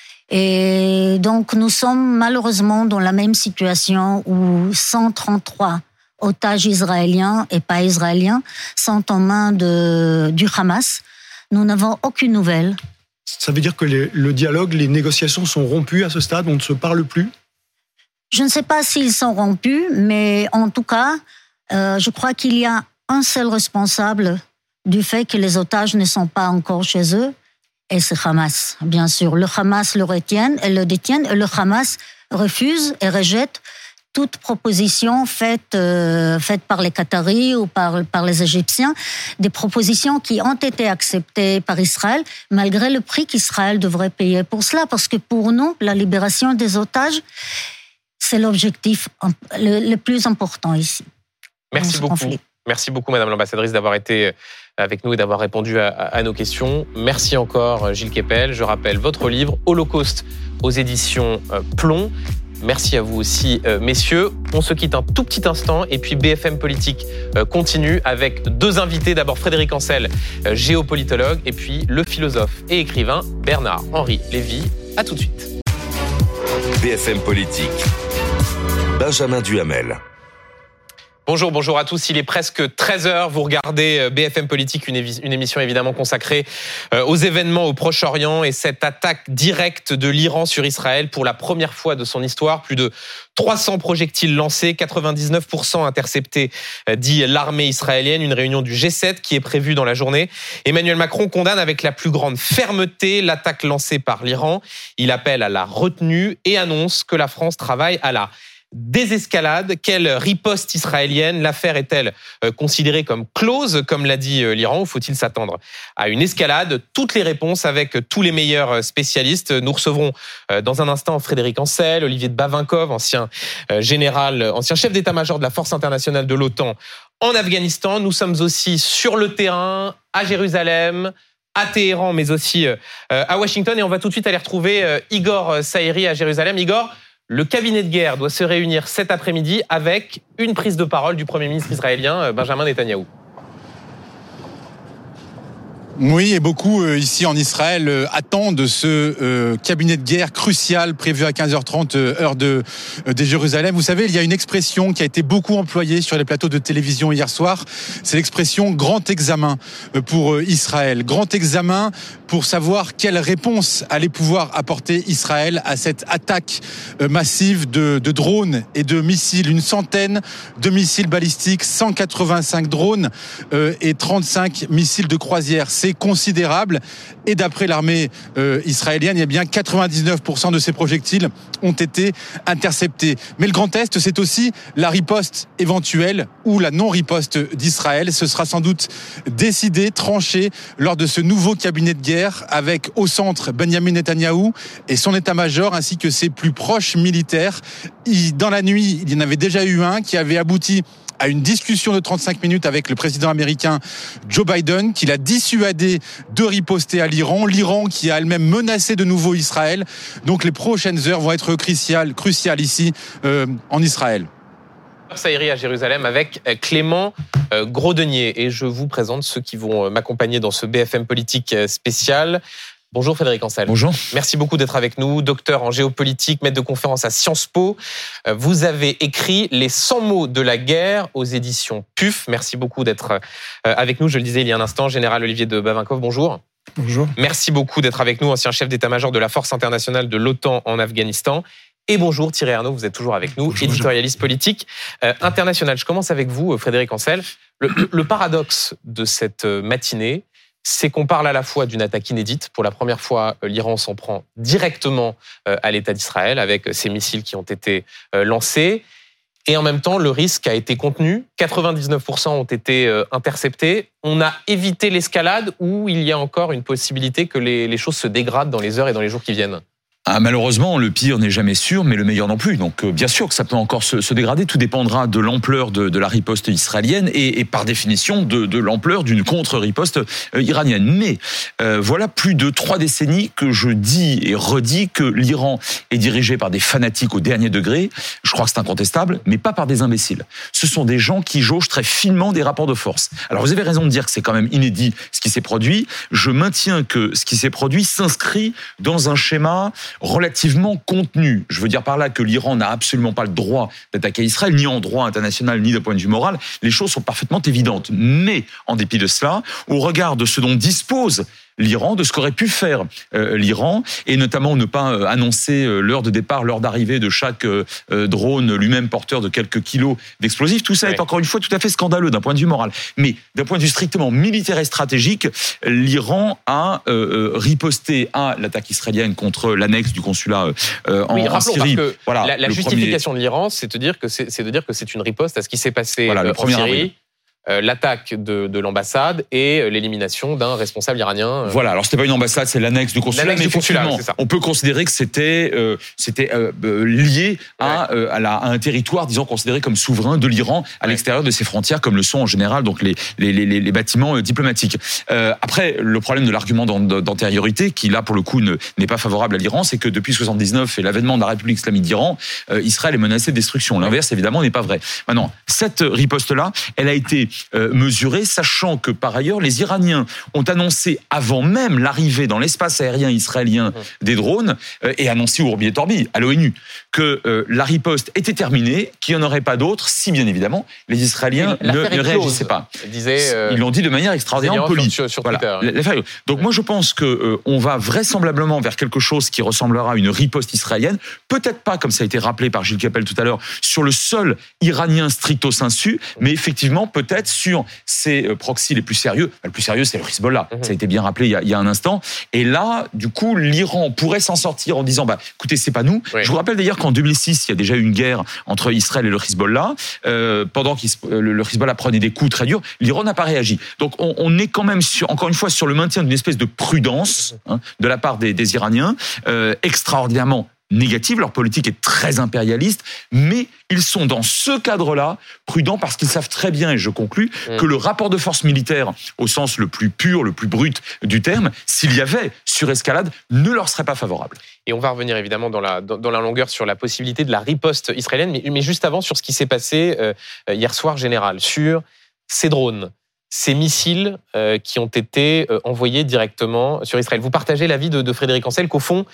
Et donc, nous sommes malheureusement dans la même situation où cent trente-trois otages israéliens et pas israéliens sont en main de, du Hamas. Nous n'avons aucune nouvelle. Ça veut dire que les, le dialogue, les négociations sont rompues à ce stade, on ne se parle plus? Je ne sais pas s'ils sont rompus, mais en tout cas, euh, je crois qu'il y a un seul responsable du fait que les otages ne sont pas encore chez eux, et c'est Hamas, bien sûr. Le Hamas le retient et le détient, et le Hamas refuse et rejette toute proposition faite, euh, faite par les Qataris ou par, par les Égyptiens, des propositions qui ont été acceptées par Israël, malgré le prix qu'Israël devrait payer pour cela, parce que pour nous, la libération des otages, c'est l'objectif le, le plus important ici. Merci beaucoup. Conflit. Merci beaucoup, Madame l'ambassadrice, d'avoir été avec nous et d'avoir répondu à, à nos questions. Merci encore, Gilles Kepel. Je rappelle votre livre, Holocauste, aux éditions Plomb. Merci à vous aussi, euh, messieurs. On se quitte un tout petit instant et puis B F M Politique euh, continue avec deux invités. D'abord Frédéric Ancel, euh, géopolitologue, et puis le philosophe et écrivain Bernard-Henri Lévy. À tout de suite. B F M Politique. Benjamin Duhamel. Bonjour, bonjour à tous. Il est presque treize heures. Vous regardez B F M Politique, une, évi- une émission évidemment consacrée aux événements au Proche-Orient et cette attaque directe de l'Iran sur Israël pour la première fois de son histoire. Plus de trois cents projectiles lancés, quatre-vingt-dix-neuf pour cent interceptés, dit l'armée israélienne. Une réunion du G sept qui est prévue dans la journée. Emmanuel Macron condamne avec la plus grande fermeté l'attaque lancée par l'Iran. Il appelle à la retenue et annonce que la France travaille à la désescalade. Quelle riposte israélienne? L'affaire est-elle considérée comme close, comme l'a dit l'Iran, ou faut-il s'attendre à une escalade? Toutes les réponses avec tous les meilleurs spécialistes. Nous recevrons dans un instant Frédéric Ancel, Olivier de Bavinkov, ancien général, ancien chef d'état-major de la force internationale de l'OTAN en Afghanistan. Nous sommes aussi sur le terrain, à Jérusalem, à Téhéran, mais aussi à Washington. Et on va tout de suite aller retrouver Igor Saïri à Jérusalem. Igor, le cabinet de guerre doit se réunir cet après-midi avec une prise de parole du Premier ministre israélien, Benjamin Netanyahou. Oui, et beaucoup euh, ici en Israël euh, attendent ce euh, cabinet de guerre crucial prévu à quinze heures trente, euh, heure de, euh, de Jérusalem. Vous savez, il y a une expression qui a été beaucoup employée sur les plateaux de télévision hier soir. C'est l'expression grand examen euh, pour euh, Israël. Grand examen pour savoir quelle réponse allait pouvoir apporter Israël à cette attaque euh, massive de, de drones et de missiles. Une centaine de missiles balistiques, cent quatre-vingt-cinq drones euh, et trente-cinq missiles de croisière. C'est considérable. Et d'après l'armée euh, israélienne, eh bien quatre-vingt-dix-neuf pour cent de ces projectiles ont été interceptés. Mais le grand test, c'est aussi la riposte éventuelle ou la non-riposte d'Israël. Ce sera sans doute décidé, tranché lors de ce nouveau cabinet de guerre avec au centre Benjamin Netanyahou et son état-major ainsi que ses plus proches militaires. Dans la nuit, il y en avait déjà eu un qui avait abouti à une discussion de trente-cinq minutes avec le président américain Joe Biden, qui l'a dissuadé de riposter à l'Iran. L'Iran qui a elle-même menacé de nouveau Israël. Donc les prochaines heures vont être cruciales, cruciales ici euh, en Israël. Saïri à Jérusalem avec Clément Grodenier. Et je vous présente ceux qui vont m'accompagner dans ce B F M Politique spécial. Bonjour Frédéric Ancel. Bonjour. Merci beaucoup d'être avec nous, docteur en géopolitique, maître de conférence à Sciences Po. Vous avez écrit Les cent mots de la guerre aux éditions P U F. Merci beaucoup d'être avec nous. Je le disais il y a un instant, général Olivier de Bavinkov, bonjour. Bonjour. Merci beaucoup d'être avec nous, ancien chef d'état-major de la force internationale de l'OTAN en Afghanistan. Et bonjour Thierry Arnaud, vous êtes toujours avec nous, bonjour, éditorialiste bonjour. politique euh, international. Je commence avec vous, Frédéric Ancel. Le, le paradoxe de cette matinée, c'est qu'on parle à la fois d'une attaque inédite. Pour la première fois, l'Iran s'en prend directement à l'État d'Israël avec ces missiles qui ont été lancés. Et en même temps, le risque a été contenu. quatre-vingt-dix-neuf pour cent ont été interceptés. On a évité l'escalade ou il y a encore une possibilité que les, les choses se dégradent dans les heures et dans les jours qui viennent? Ah, malheureusement, le pire n'est jamais sûr, mais le meilleur non plus. Donc, euh, bien sûr que ça peut encore se, se dégrader. Tout dépendra de l'ampleur de, de la riposte israélienne et, et par définition de, de l'ampleur d'une contre-riposte euh, iranienne. Mais euh, voilà plus de trois décennies que je dis et redis que l'Iran est dirigé par des fanatiques au dernier degré. Je crois que c'est incontestable, mais pas par des imbéciles. Ce sont des gens qui jaugent très finement des rapports de force. Alors, vous avez raison de dire que c'est quand même inédit ce qui s'est produit. Je maintiens que ce qui s'est produit s'inscrit dans un schéma relativement contenu. Je veux dire par là que l'Iran n'a absolument pas le droit d'attaquer Israël, ni en droit international, ni d'un point de vue moral. Les choses sont parfaitement évidentes. Mais, en dépit de cela, au regard de ce dont dispose l'Iran, de ce qu'aurait pu faire euh, l'Iran, et notamment ne pas euh, annoncer euh, l'heure de départ, l'heure d'arrivée de chaque euh, drone, lui-même porteur de quelques kilos d'explosifs. Tout ça ouais. est encore une fois tout à fait scandaleux d'un point de vue moral. Mais d'un point de vue strictement militaire et stratégique, l'Iran a euh, riposté à l'attaque israélienne contre l'annexe du consulat euh, en, oui, en Syrie. Parce que voilà, la, la justification premier... de l'Iran, c'est de dire que c'est, c'est de dire que c'est une riposte à ce qui s'est passé voilà, euh, le en premier Syrie. avril. Euh, l'attaque de, de l'ambassade et l'élimination d'un responsable iranien. Euh... Voilà, alors c'était pas une ambassade, c'est l'annexe du consulat. L'annexe mais du consulat, c'est ça. On peut considérer que c'était euh, c'était euh, lié à, ouais. euh, à, la, à un territoire, disons, considéré comme souverain de l'Iran à ouais. l'extérieur de ses frontières, comme le sont en général donc les les les, les bâtiments euh, diplomatiques. Euh, après, le problème de l'argument d'antériorité, qui là pour le coup ne, n'est pas favorable à l'Iran, c'est que depuis soixante-dix-neuf et l'avènement de la République islamique d'Iran, euh, Israël est menacé de destruction. L'inverse évidemment n'est pas vrai. Maintenant, cette riposte-là, elle a été euh, mesurée, sachant que par ailleurs les Iraniens ont annoncé avant même l'arrivée dans l'espace aérien israélien des drones euh, et annoncé au Orbi et Torbi à l'ONU que euh, la riposte était terminée, qu'il n'y en aurait pas d'autres si bien évidemment les Israéliens ne, ne réagissaient pas. Disait, euh, Ils l'ont dit de manière extraordinairement polie. Sur, sur voilà. Twitter, Donc moi je pense que euh, on va vraisemblablement vers quelque chose qui ressemblera à une riposte israélienne, peut-être pas comme ça a été rappelé par Gilles Kepel tout à l'heure sur le sol iranien stricto sensu, mais effectivement peut-être sur ces proxys les plus sérieux. Le plus sérieux, c'est le Hezbollah. Mmh. Ça a été bien rappelé il y, a, il y a un instant. Et là, du coup, l'Iran pourrait s'en sortir en disant, bah, écoutez, c'est pas nous. Oui. Je vous rappelle d'ailleurs qu'en deux mille six, il y a déjà eu une guerre entre Israël et le Hezbollah. Euh, pendant que le Hezbollah prenait des coups très durs, l'Iran n'a pas réagi. Donc, on, on est quand même, sur, encore une fois, sur le maintien d'une espèce de prudence hein, de la part des, des Iraniens, euh, extraordinairement négative, leur politique est très impérialiste, mais ils sont dans ce cadre-là prudents parce qu'ils savent très bien, et je conclus, mmh. que le rapport de force militaire, au sens le plus pur, le plus brut du terme, s'il y avait surescalade, ne leur serait pas favorable. Et on va revenir évidemment dans la, dans, dans la longueur sur la possibilité de la riposte israélienne, mais, mais juste avant sur ce qui s'est passé euh, hier soir, général, sur ces drones, ces missiles euh, qui ont été euh, envoyés directement sur Israël. Vous partagez l'avis de, de Frédéric Ancel qu'au fond,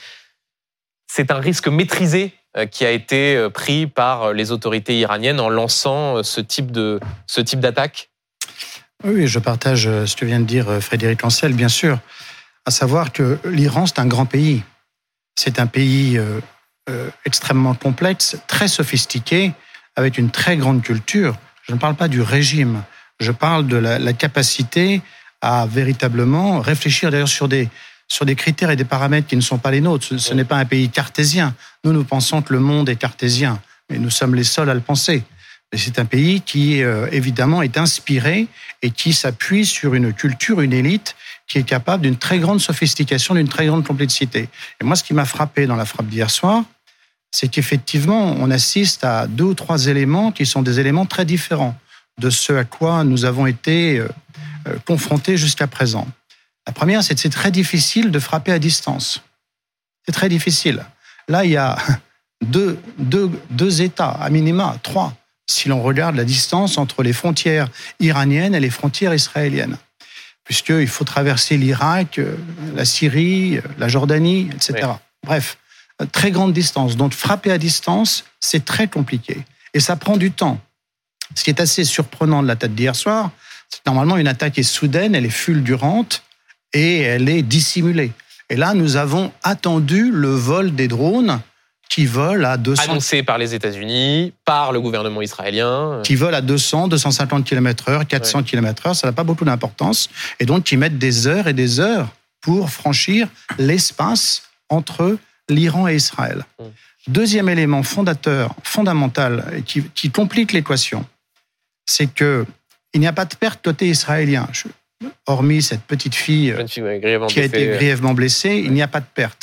c'est un risque maîtrisé qui a été pris par les autorités iraniennes en lançant ce type de, ce type d'attaque ? Oui, je partage ce que vient de dire Frédéric Ancel, bien sûr. À savoir que l'Iran, c'est un grand pays. C'est un pays euh, euh, extrêmement complexe, très sophistiqué, avec une très grande culture. Je ne parle pas du régime. Je parle de la, la capacité à véritablement réfléchir d'ailleurs sur des... sur des critères et des paramètres qui ne sont pas les nôtres. Ce, ce n'est pas un pays cartésien. Nous, nous pensons que le monde est cartésien, mais nous sommes les seuls à le penser. Et c'est un pays qui, euh, évidemment, est inspiré et qui s'appuie sur une culture, une élite qui est capable d'une très grande sophistication, d'une très grande complexité. Et moi, ce qui m'a frappé dans la frappe d'hier soir, c'est qu'effectivement, on assiste à deux ou trois éléments qui sont des éléments très différents de ce à quoi nous avons été euh, euh, confrontés jusqu'à présent. La première, c'est que c'est très difficile de frapper à distance. C'est très difficile. Là, il y a deux, deux, deux États, à minima, trois, si l'on regarde la distance entre les frontières iraniennes et les frontières israéliennes. Puisqu'il faut traverser l'Irak, la Syrie, la Jordanie, et cetera. Oui. Bref, très grande distance. Donc, frapper à distance, c'est très compliqué. Et ça prend du temps. Ce qui est assez surprenant de l'attaque d'hier soir, c'est que normalement, une attaque est soudaine, elle est fulgurante, et elle est dissimulée. Et là, nous avons attendu le vol des drones qui volent à deux cents... Annoncé par les États-Unis, par le gouvernement israélien. Qui volent à deux cents, deux cent cinquante kilomètres heure, quatre cents kilomètres heure, ça n'a pas beaucoup d'importance. Et donc, qui mettent des heures et des heures pour franchir l'espace entre l'Iran et Israël. Mmh. Deuxième élément fondateur, fondamental, qui, qui complique l'équation, c'est qu'il n'y a pas de perte côté israélien. Je... Hormis cette petite fille, fille ouais, qui a été grièvement blessée, il n'y a pas de perte.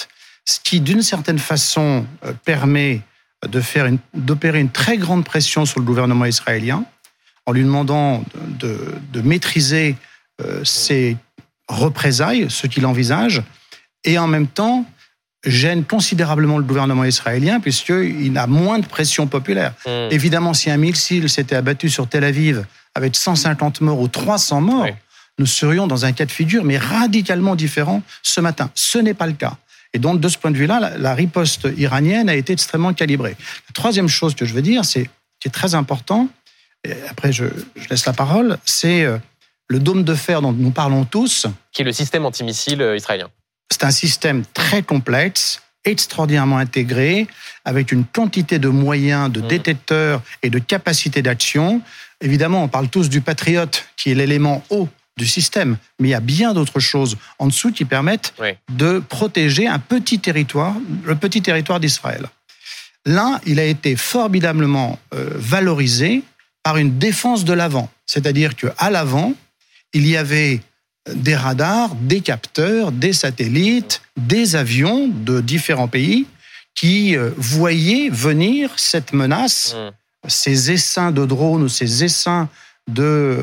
ce qui, d'une certaine façon, permet de faire une, d'opérer une très grande pression sur le gouvernement israélien, en lui demandant de, de, de maîtriser euh, ses représailles, ce qu'il envisage, et en même temps gêne considérablement le gouvernement israélien puisqu'il a moins de pression populaire. Mmh. Évidemment, si un missile s'était abattu sur Tel Aviv avec cent cinquante morts ou trois cents morts, oui. nous serions dans un cas de figure, mais radicalement différent ce matin. Ce n'est pas le cas. Et donc, de ce point de vue-là, la, la riposte iranienne a été extrêmement calibrée. La troisième chose que je veux dire, c'est, qui est très important, et après je, je laisse la parole, c'est le dôme de fer dont nous parlons tous. Qui est le système antimissile israélien. C'est un système très complexe, extraordinairement intégré, avec une quantité de moyens, de mmh. détecteurs et de capacités d'action. Évidemment, on parle tous du Patriot, qui est l'élément haut du système, mais il y a bien d'autres choses en dessous qui permettent oui. de protéger un petit territoire, le petit territoire d'Israël. Là, il a été formidablement euh, valorisé par une défense de l'avant. C'est-à-dire qu'à l'avant, il y avait des radars, des capteurs, des satellites, des avions de différents pays qui euh, voyaient venir cette menace, mmh. ces essaims de drones ou ces essaims de,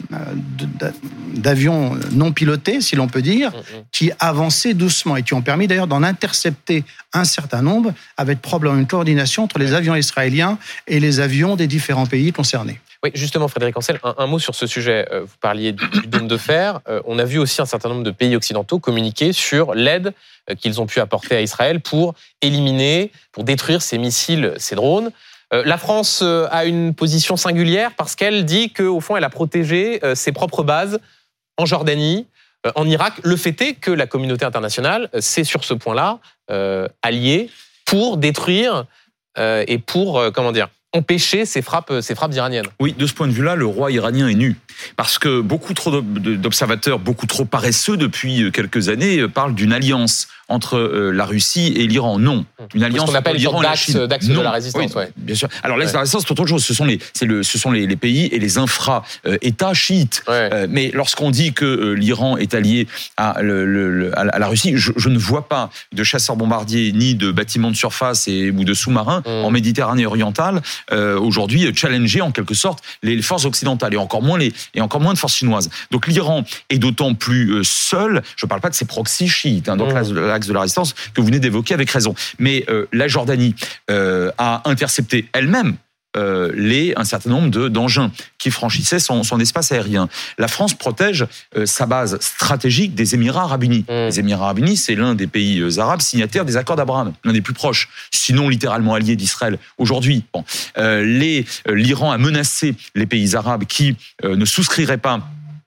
de, d'avions non pilotés, si l'on peut dire, mmh. qui avançaient doucement et qui ont permis d'ailleurs d'en intercepter un certain nombre avec probablement une coordination entre les avions israéliens et les avions des différents pays concernés. Oui, justement, Frédéric Ancel, un, un mot sur ce sujet. Vous parliez du, du dôme de fer. Euh, on a vu aussi un certain nombre de pays occidentaux communiquer sur l'aide qu'ils ont pu apporter à Israël pour éliminer, pour détruire ces missiles, ces drones. Euh, la France a une position singulière parce qu'elle dit qu'au fond, elle a protégé euh, ses propres bases en Jordanie, euh, en Irak. Le fait est que la communauté internationale s'est sur ce point-là euh, alliée pour détruire euh, et pour, euh, comment dire, empêcher ces frappes, ces frappes iraniennes. Oui, de ce point de vue-là, le roi iranien est nu. Parce que beaucoup trop d'observateurs, beaucoup trop paresseux depuis quelques années, parlent d'une alliance entre la Russie et l'Iran. Non. Une alliance entre l'Iran et la Chine. D'axe de la résistance, oui, ouais. Bien sûr. Alors, l'axe ouais. de la résistance, c'est autre chose. Ce sont les, c'est le, ce sont les, les pays et les infra-États chiites. Ouais. Euh, mais lorsqu'on dit que euh, l'Iran est allié à, le, le, à la Russie, je, je ne vois pas de chasseurs-bombardiers ni de bâtiments de surface et, ou de sous-marins mmh. en Méditerranée orientale euh, aujourd'hui challenger en quelque sorte les forces occidentales et encore moins les et encore moins de forces chinoises. Donc l'Iran est d'autant plus seul. Je ne parle pas de ses proxys chiites, hein, donc mmh. l'axe de la résistance que vous venez d'évoquer avec raison. Mais euh, la Jordanie euh, a intercepté elle-même Euh, les, un certain nombre de, d'engins qui franchissaient son, son espace aérien. La France protège euh, sa base stratégique des Émirats arabes unis. Mmh. Les Émirats arabes unis, c'est l'un des pays euh, arabes signataires des accords d'Abraham, l'un des plus proches, sinon littéralement alliés d'Israël aujourd'hui. Bon. Euh, les, euh, l'Iran a menacé les pays arabes qui euh, ne souscriraient pas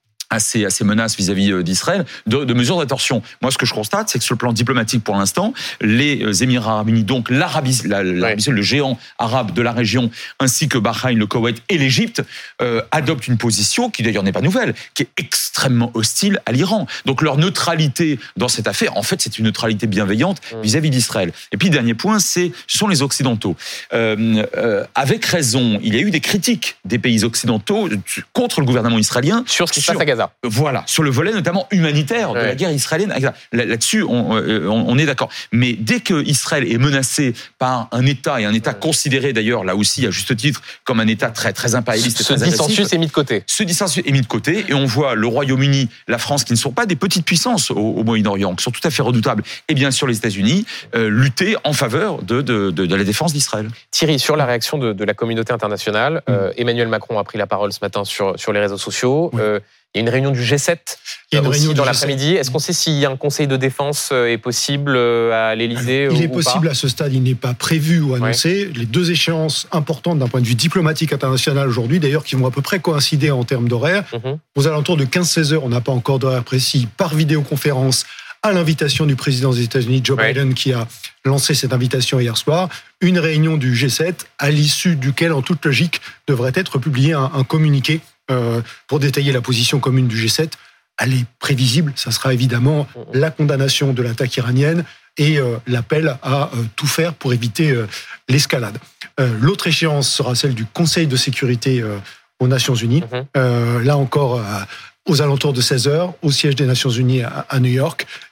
à ces, à ces menaces vis-à-vis d'Israël, de, de mesures d'attention. Moi, ce que je constate, c'est que sur le plan diplomatique, pour l'instant, les Émirats arabes unis, donc l'Arabie, la, l'Arabie ouais. le géant arabe de la région, ainsi que Bahreïn, le Koweït et l'Égypte, euh, adoptent une position qui d'ailleurs n'est pas nouvelle, qui est extrêmement hostile à l'Iran. Donc leur neutralité dans cette affaire, en fait, c'est une neutralité bienveillante mmh. vis-à-vis d'Israël. Et puis, dernier point, c'est, ce sont les Occidentaux. Euh, euh, avec raison, il y a eu des critiques des pays occidentaux contre le gouvernement israélien. Sur ce qui se passe à Gaza. Voilà, sur le volet notamment humanitaire de ouais. la guerre israélienne. Là, là-dessus, on, on, on est d'accord. Mais dès que Israël est menacé par un État, et un État ouais. considéré d'ailleurs, là aussi, à juste titre, comme un État très, très impérialiste et très agressif. Ce dissensus est mis de côté. Ce dissensus est mis de côté, et on voit le Royaume-Uni, la France, qui ne sont pas des petites puissances au, au Moyen-Orient, qui sont tout à fait redoutables, et bien sûr les États-Unis, euh, lutter en faveur de, de, de, de la défense d'Israël. Thierry, sur la réaction de, de la communauté internationale, mmh. euh, Emmanuel Macron a pris la parole ce matin sur, sur les réseaux sociaux. Oui. Euh, Il y a une réunion du G sept il y a une aussi réunion dans l'après-midi. Est-ce qu'on sait s'il y a un conseil de défense est possible à l'Élysée Alors, Il est ou possible pas à ce stade, il n'est pas prévu ou annoncé. Ouais. Les deux échéances importantes d'un point de vue diplomatique international aujourd'hui, d'ailleurs, qui vont à peu près coïncider en termes d'horaire. Mm-hmm. Aux alentours de quinze seize heures, on n'a pas encore d'horaire précis, par vidéoconférence, à l'invitation du président des États-Unis, Joe ouais. Biden, qui a lancé cette invitation hier soir, une réunion du G sept, à l'issue duquel, en toute logique, devrait être publié un, un communiqué Euh, pour détailler la position commune du G sept. Elle est prévisible, ça sera évidemment la condamnation de l'attaque iranienne et euh, l'appel à euh, tout faire pour éviter euh, l'escalade. Euh, l'autre échéance sera celle du Conseil de sécurité euh, aux Nations Unies. Mm-hmm. Euh, là encore, euh, aux alentours de seize heures, au siège des Nations Unies à, à New York.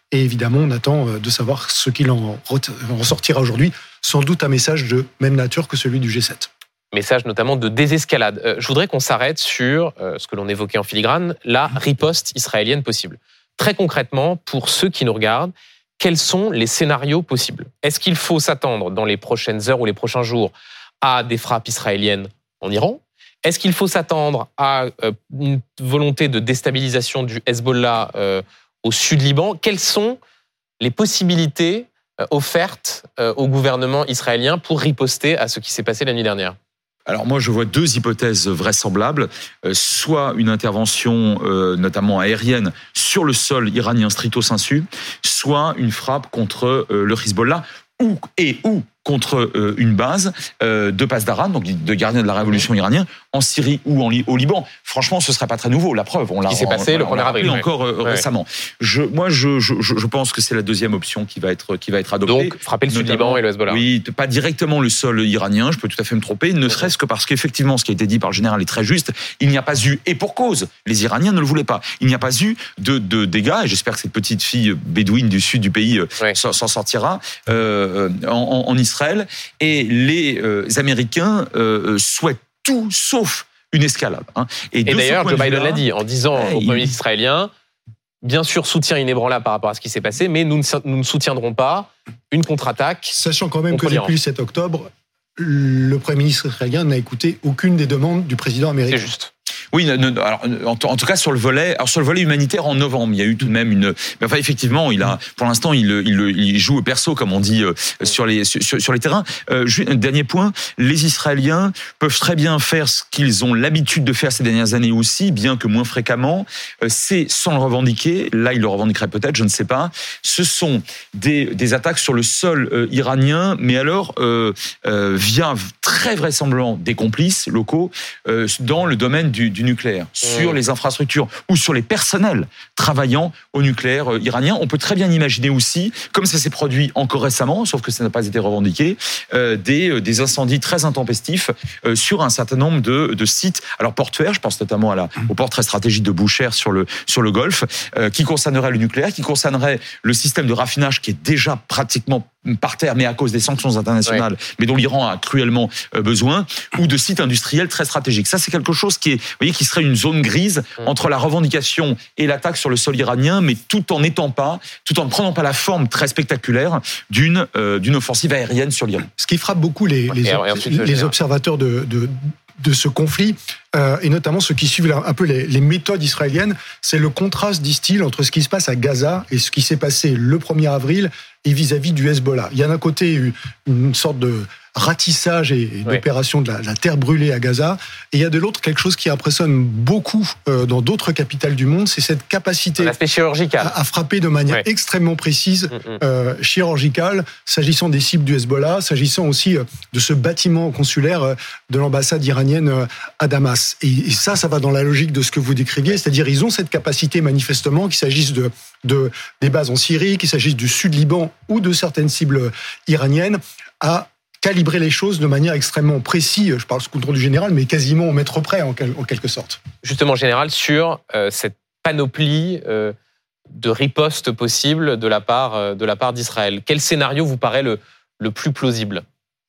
Et évidemment, on attend de savoir ce qu'il en ressortira aujourd'hui. Sans doute un message de même nature que celui du G sept. Message notamment de désescalade. Euh, je voudrais qu'on s'arrête sur euh, ce que l'on évoquait en filigrane, la riposte israélienne possible. Très concrètement, pour ceux qui nous regardent, quels sont les scénarios possibles ? Est-ce qu'il faut s'attendre dans les prochaines heures ou les prochains jours à des frappes israéliennes en Iran ? Est-ce qu'il faut s'attendre à euh, une volonté de déstabilisation du Hezbollah euh, au sud Liban ? Quelles sont les possibilités euh, offertes euh, au gouvernement israélien pour riposter à ce qui s'est passé la nuit dernière ? Alors moi, je vois deux hypothèses vraisemblables. Euh, soit une intervention, euh, notamment aérienne, sur le sol iranien stricto sensu, soit une frappe contre euh, le Hezbollah, ou et ou contre euh, une base euh, de Pasdaran, donc de gardiens de la révolution iranienne, en Syrie ou en, au Liban. Franchement, ce serait pas très nouveau. La preuve, on l'a. Qui s'est passé on, le on premier l'a avril encore euh, ouais. récemment. Je, moi, je, je, je pense que c'est la deuxième option qui va être qui va être adoptée. Donc frapper le sud Liban et le Hezbollah. Oui, pas directement le sol iranien. Je peux tout à fait me tromper, ne serait-ce que parce qu'effectivement, ce qui a été dit par le général est très juste. Il n'y a pas eu, et pour cause, les Iraniens ne le voulaient pas. Il n'y a pas eu de, de dégâts. Et j'espère que cette petite fille bédouine du sud du pays ouais. s'en sortira euh, en, en Israël. Et les euh, Américains euh, souhaitent tout sauf une escalade. Hein. Et, et d'ailleurs, Joe Biden l'a dit en disant ouais, au Premier ministre il... israélien, bien sûr, soutien inébranlable par rapport à ce qui s'est passé, mais nous ne, nous ne soutiendrons pas une contre-attaque. Sachant quand même que depuis le sept octobre, le Premier ministre israélien n'a écouté aucune des demandes du président américain. C'est juste. Oui, alors, en, en tout cas sur le volet, alors sur le volet humanitaire en novembre, il y a eu tout de même une. Mais enfin, effectivement, il a, pour l'instant, il, il, il joue au perso, comme on dit, euh, sur les sur, sur les terrains. Euh, un dernier point, les Israéliens peuvent très bien faire ce qu'ils ont l'habitude de faire ces dernières années aussi, bien que moins fréquemment. Euh, c'est sans le revendiquer. Là, ils le revendiqueraient peut-être, je ne sais pas. Ce sont des des attaques sur le sol euh, iranien, mais alors euh, euh, via très vraisemblablement des complices locaux euh, dans le domaine du du nucléaire, sur les infrastructures ou sur les personnels travaillant au nucléaire iranien. On peut très bien imaginer aussi, comme ça s'est produit encore récemment, sauf que ça n'a pas été revendiqué, euh, des, des incendies très intempestifs euh, sur un certain nombre de, de sites, alors portuaires, je pense notamment à la, au port très stratégique de Boucher sur le, sur le Golfe, euh, qui concernerait le nucléaire, qui concernerait le système de raffinage qui est déjà pratiquement par terre, mais à cause des sanctions internationales, ouais. mais dont l'Iran a cruellement besoin, ou de sites industriels très stratégiques. Ça, c'est quelque chose qui est, vous voyez, qui serait une zone grise entre la revendication et l'attaque sur le sol iranien, mais tout en n'étant pas, tout en ne prenant pas la forme très spectaculaire d'une euh, d'une offensive aérienne sur l'Iran. Ce qui frappe beaucoup les, les, ensuite, les observateurs de, de de ce conflit, euh, et notamment ceux qui suivent un peu les, les méthodes israéliennes, c'est le contraste, disent-ils, entre ce qui se passe à Gaza et ce qui s'est passé le premier avril et vis-à-vis du Hezbollah. Il y a d'un côté une sorte de ratissage et, et d'opération de la, la terre brûlée à Gaza, et il y a de l'autre quelque chose qui impressionne beaucoup euh, dans d'autres capitales du monde, c'est cette capacité l'aspect chirurgical. À, à frapper de manière ouais. extrêmement précise, mm-hmm. euh, chirurgicale, s'agissant des cibles du Hezbollah, s'agissant aussi euh, de ce bâtiment consulaire euh, de l'ambassade iranienne euh, à Damas. Et, et ça, ça va dans la logique de ce que vous décriviez, c'est-à-dire ils ont cette capacité manifestement, qu'il s'agisse de, de, des bases en Syrie, qu'il s'agisse du sud Liban ou de certaines cibles iraniennes, à calibrer les choses de manière extrêmement précise. Je parle sous contrôle du général, mais quasiment au mètre près, en, quel, en quelque sorte. Justement, général, sur euh, cette panoplie euh, de ripostes possibles de la part, euh, de la part d'Israël, quel scénario vous paraît le, le plus plausible ?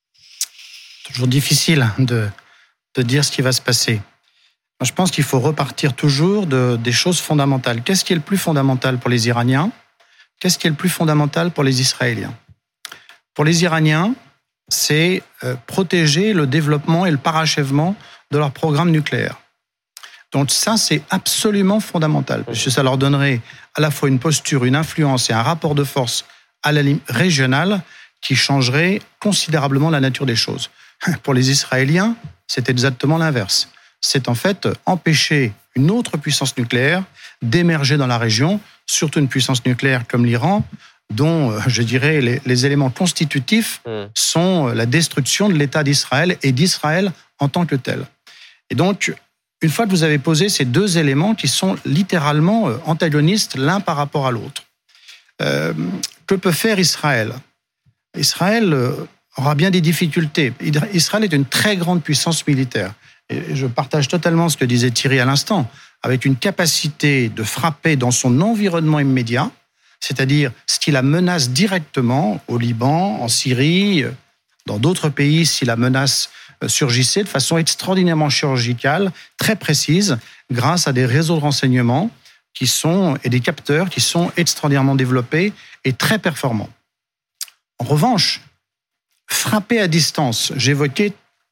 Toujours difficile de, de dire ce qui va se passer. Moi, je pense qu'il faut repartir toujours de, des choses fondamentales. Qu'est-ce qui est le plus fondamental pour les Iraniens ? Qu'est-ce qui est le plus fondamental pour les Israéliens ? Pour les Iraniens, c'est protéger le développement et le parachèvement de leur programme nucléaire. Donc ça, c'est absolument fondamental, parce que ça leur donnerait à la fois une posture, une influence et un rapport de force à la limite régionale qui changerait considérablement la nature des choses. Pour les Israéliens, c'est exactement l'inverse. C'est en fait empêcher une autre puissance nucléaire d'émerger dans la région, surtout une puissance nucléaire comme l'Iran, dont, je dirais, les, les éléments constitutifs sont la destruction de l'État d'Israël et d'Israël en tant que tel. Et donc, une fois que vous avez posé ces deux éléments qui sont littéralement antagonistes l'un par rapport à l'autre, euh, que peut faire Israël ? Israël aura bien des difficultés. Israël est une très grande puissance militaire. Et je partage totalement ce que disait Thierry à l'instant, avec une capacité de frapper dans son environnement immédiat, c'est-à-dire ce qui la menace directement au Liban, en Syrie, dans d'autres pays, si la menace surgissait de façon extraordinairement chirurgicale, très précise, grâce à des réseaux de renseignement qui sont, et des capteurs qui sont extraordinairement développés et très performants. En revanche, frapper à distance, j'évoquais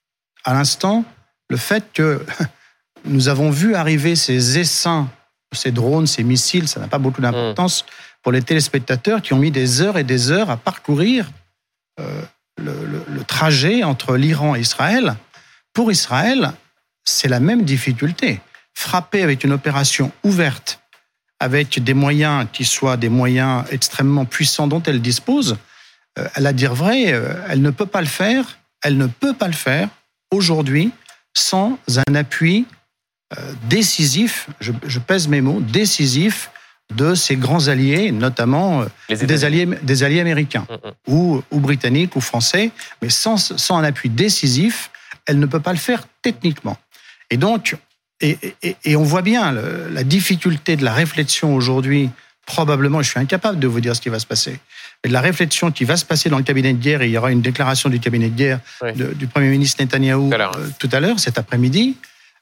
à l'instant le fait que nous avons vu arriver ces essaims, ces drones, ces missiles, ça n'a pas beaucoup d'importance pour les téléspectateurs qui ont mis des heures et des heures à parcourir euh, le, le, le trajet entre l'Iran et Israël. Pour Israël, c'est la même difficulté. Frapper avec une opération ouverte, avec des moyens qui soient des moyens extrêmement puissants dont elle dispose, euh, à la dire vrai, euh, elle ne peut pas le faire, elle ne peut pas le faire aujourd'hui sans un appui euh, décisif, je, je pèse mes mots, décisif de ses grands alliés, notamment euh, des, alliés, des alliés américains mmh, mmh. Ou, ou britanniques ou français, mais sans, sans un appui décisif, elle ne peut pas le faire techniquement. Et donc, et, et, et on voit bien le, la difficulté de la réflexion aujourd'hui, probablement, je suis incapable de vous dire ce qui va se passer, mais de la réflexion qui va se passer dans le cabinet de guerre, et il y aura une déclaration du cabinet de guerre oui. de, du Premier ministre Netanyahou euh, tout à l'heure, cet après-midi,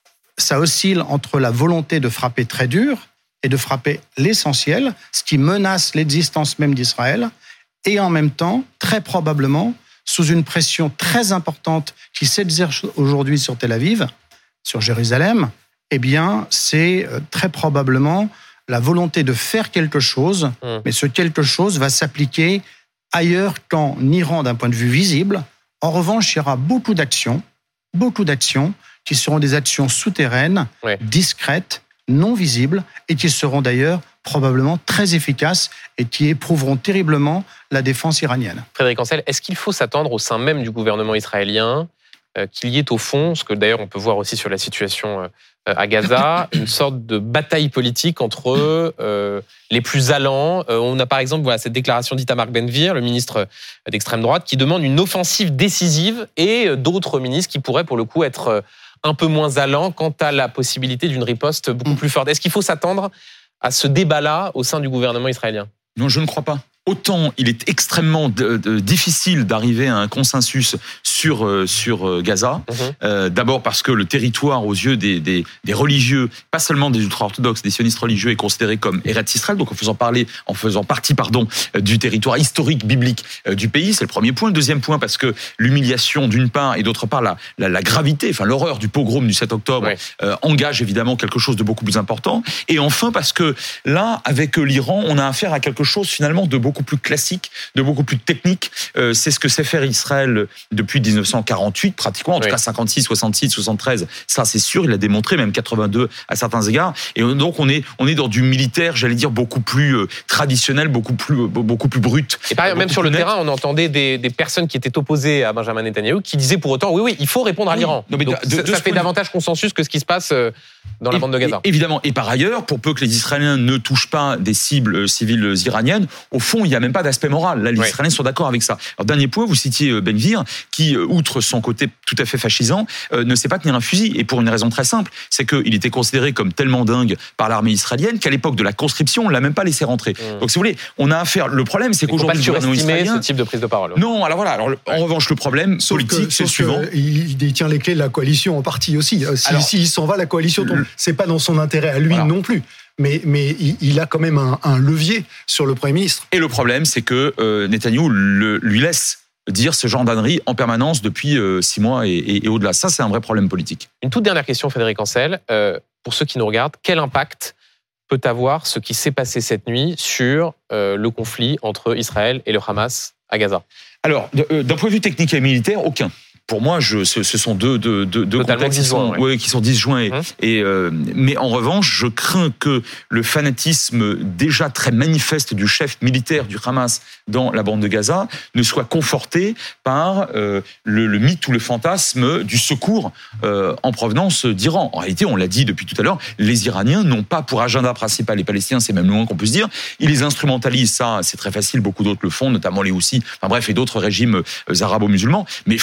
ça oscille entre la volonté de frapper très dur et de frapper l'essentiel, ce qui menace l'existence même d'Israël, et en même temps, très probablement, sous une pression très importante qui s'exerce aujourd'hui sur Tel Aviv, sur Jérusalem, eh bien, c'est très probablement la volonté de faire quelque chose, mmh. mais ce quelque chose va s'appliquer ailleurs qu'en Iran d'un point de vue visible. En revanche, il y aura beaucoup d'actions, beaucoup d'actions qui seront des actions souterraines, ouais. discrètes, non visibles, et qui seront d'ailleurs probablement très efficaces et qui éprouveront terriblement la défense iranienne. Frédéric Ancel, est-ce qu'il faut s'attendre au sein même du gouvernement israélien euh, qu'il y ait au fond, ce que d'ailleurs on peut voir aussi sur la situation euh, à Gaza, une sorte de bataille politique entre euh, les plus allants. Euh, on a par exemple voilà, cette déclaration d'Itamar Ben-Gvir, le ministre d'extrême droite, qui demande une offensive décisive, et d'autres ministres qui pourraient pour le coup être un peu moins allants quant à la possibilité d'une riposte beaucoup plus forte. Est-ce qu'il faut s'attendre à ce débat-là au sein du gouvernement israélien ? Non, je ne crois pas. Autant il est extrêmement de, de, difficile d'arriver à un consensus sur euh, sur Gaza. Mmh. Euh, d'abord parce que le territoire, aux yeux des, des, des religieux, pas seulement des ultra-orthodoxes, des sionistes religieux, est considéré comme Eretz Israël. Donc en faisant parler, en faisant partie, pardon, du territoire historique biblique euh, du pays, c'est le premier point. Le deuxième point, parce que l'humiliation d'une part et d'autre part la, la, la gravité, enfin l'horreur du pogrom du sept octobre ouais. euh, engage évidemment quelque chose de beaucoup plus important. Et enfin parce que là, avec l'Iran, on a affaire à quelque chose finalement de beaucoup beaucoup plus classique, de beaucoup plus technique. Euh, c'est ce que sait faire Israël depuis dix-neuf cent quarante-huit, pratiquement, en oui. tout cas cinquante-six, soixante-six, soixante-treize. Ça, c'est sûr, il l'a démontré, même quatre-vingt-deux à certains égards. Et donc, on est, on est dans du militaire, j'allais dire, beaucoup plus euh, traditionnel, beaucoup plus, euh, beaucoup plus brut. Et par exemple, même sur le net. terrain, on entendait des, des personnes qui étaient opposées à Benjamin Netanyahou qui disaient pour autant, oui, oui, il faut répondre à l'Iran. Oui. Non, donc, de, de, ça, ça fait davantage consensus que ce qui se passe dans la et, bande de Gaza. Et, évidemment. Et par ailleurs, pour peu que les Israéliens ne touchent pas des cibles civiles iraniennes, au fond, il n'y a même pas d'aspect moral. Là, les ouais. Israéliens sont d'accord avec ça. Alors, dernier point, vous citiez Ben-Gvir, qui, outre son côté tout à fait fascisant, euh, ne sait pas tenir un fusil. Et pour une raison très simple, c'est qu'il était considéré comme tellement dingue par l'armée israélienne qu'à l'époque de la conscription, on l'a même pas laissé rentrer. Mmh. Donc, si vous voulez, on a affaire. Le problème, c'est qu'aujourd'hui, il ne faut pas surestimer ce type de prise de parole. Non, alors voilà. Alors, ouais. En revanche, le problème sauf politique, que, c'est le suivant. Il détient les clés de la coalition en partie aussi. Si, alors, si il s'en va, la coalition tombe. C'est pas dans son intérêt à lui voilà. non plus. Mais, mais il a quand même un, un levier sur le Premier ministre. Et le problème, c'est que euh, Netanyahou le, lui laisse dire ce genre d'ânerie en permanence depuis euh, six mois et, et, et au-delà. Ça, c'est un vrai problème politique. Une toute dernière question, Frédéric Ancel. Euh, pour ceux qui nous regardent, quel impact peut avoir ce qui s'est passé cette nuit sur euh, le conflit entre Israël et le Hamas à Gaza ? Alors, d'un point de vue technique et militaire, aucun. Pour moi, je, ce, ce sont deux, deux, deux, deux complexes qui sont, ouais. Ouais, qui sont disjoints. Et, hum. et, euh, mais en revanche, je crains que le fanatisme déjà très manifeste du chef militaire du Hamas dans la bande de Gaza ne soit conforté par euh, le, le mythe ou le fantasme du secours euh, en provenance d'Iran. En réalité, on l'a dit depuis tout à l'heure, les Iraniens n'ont pas pour agenda principal les Palestiniens, c'est même le moins qu'on puisse dire. Ils les instrumentalisent, ça, c'est très facile, beaucoup d'autres le font, notamment les Houthis, enfin bref, et d'autres régimes euh, arabo-musulmans. Mais fondamentalement,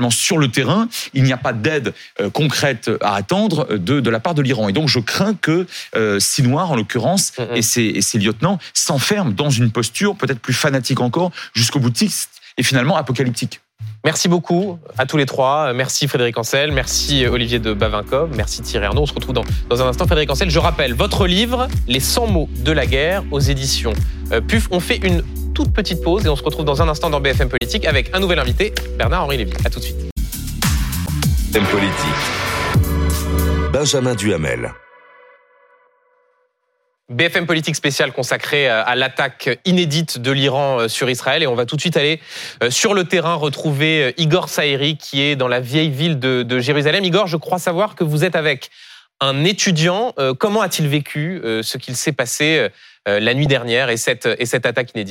finalement sur le terrain, il n'y a pas d'aide euh, concrète à attendre de, de la part de l'Iran. Et donc je crains que euh, Sinwar, en l'occurrence, mm-hmm. et, ses, et ses lieutenants s'enferment dans une posture peut-être plus fanatique encore, jusqu'au boutiste et finalement apocalyptique. Merci beaucoup à tous les trois. Merci Frédéric Ancel, merci Olivier de Bavinkov, merci Thierry Arnaud. On se retrouve dans, dans un instant. Frédéric Ancel, je rappelle votre livre « Les cent mots de la guerre » aux éditions euh, P U F. On fait une toute petite pause et on se retrouve dans un instant dans B F M Politique avec un nouvel invité, Bernard-Henri Lévy. À tout de suite. B F M Politique. Benjamin Duhamel. B F M Politique spéciale consacrée à l'attaque inédite de l'Iran sur Israël. Et on va tout de suite aller sur le terrain retrouver Igor Saïri qui est dans la vieille ville de, de Jérusalem. Igor, je crois savoir que vous êtes avec un étudiant. Comment a-t-il vécu ce qu'il s'est passé la nuit dernière et cette, et cette attaque inédite ?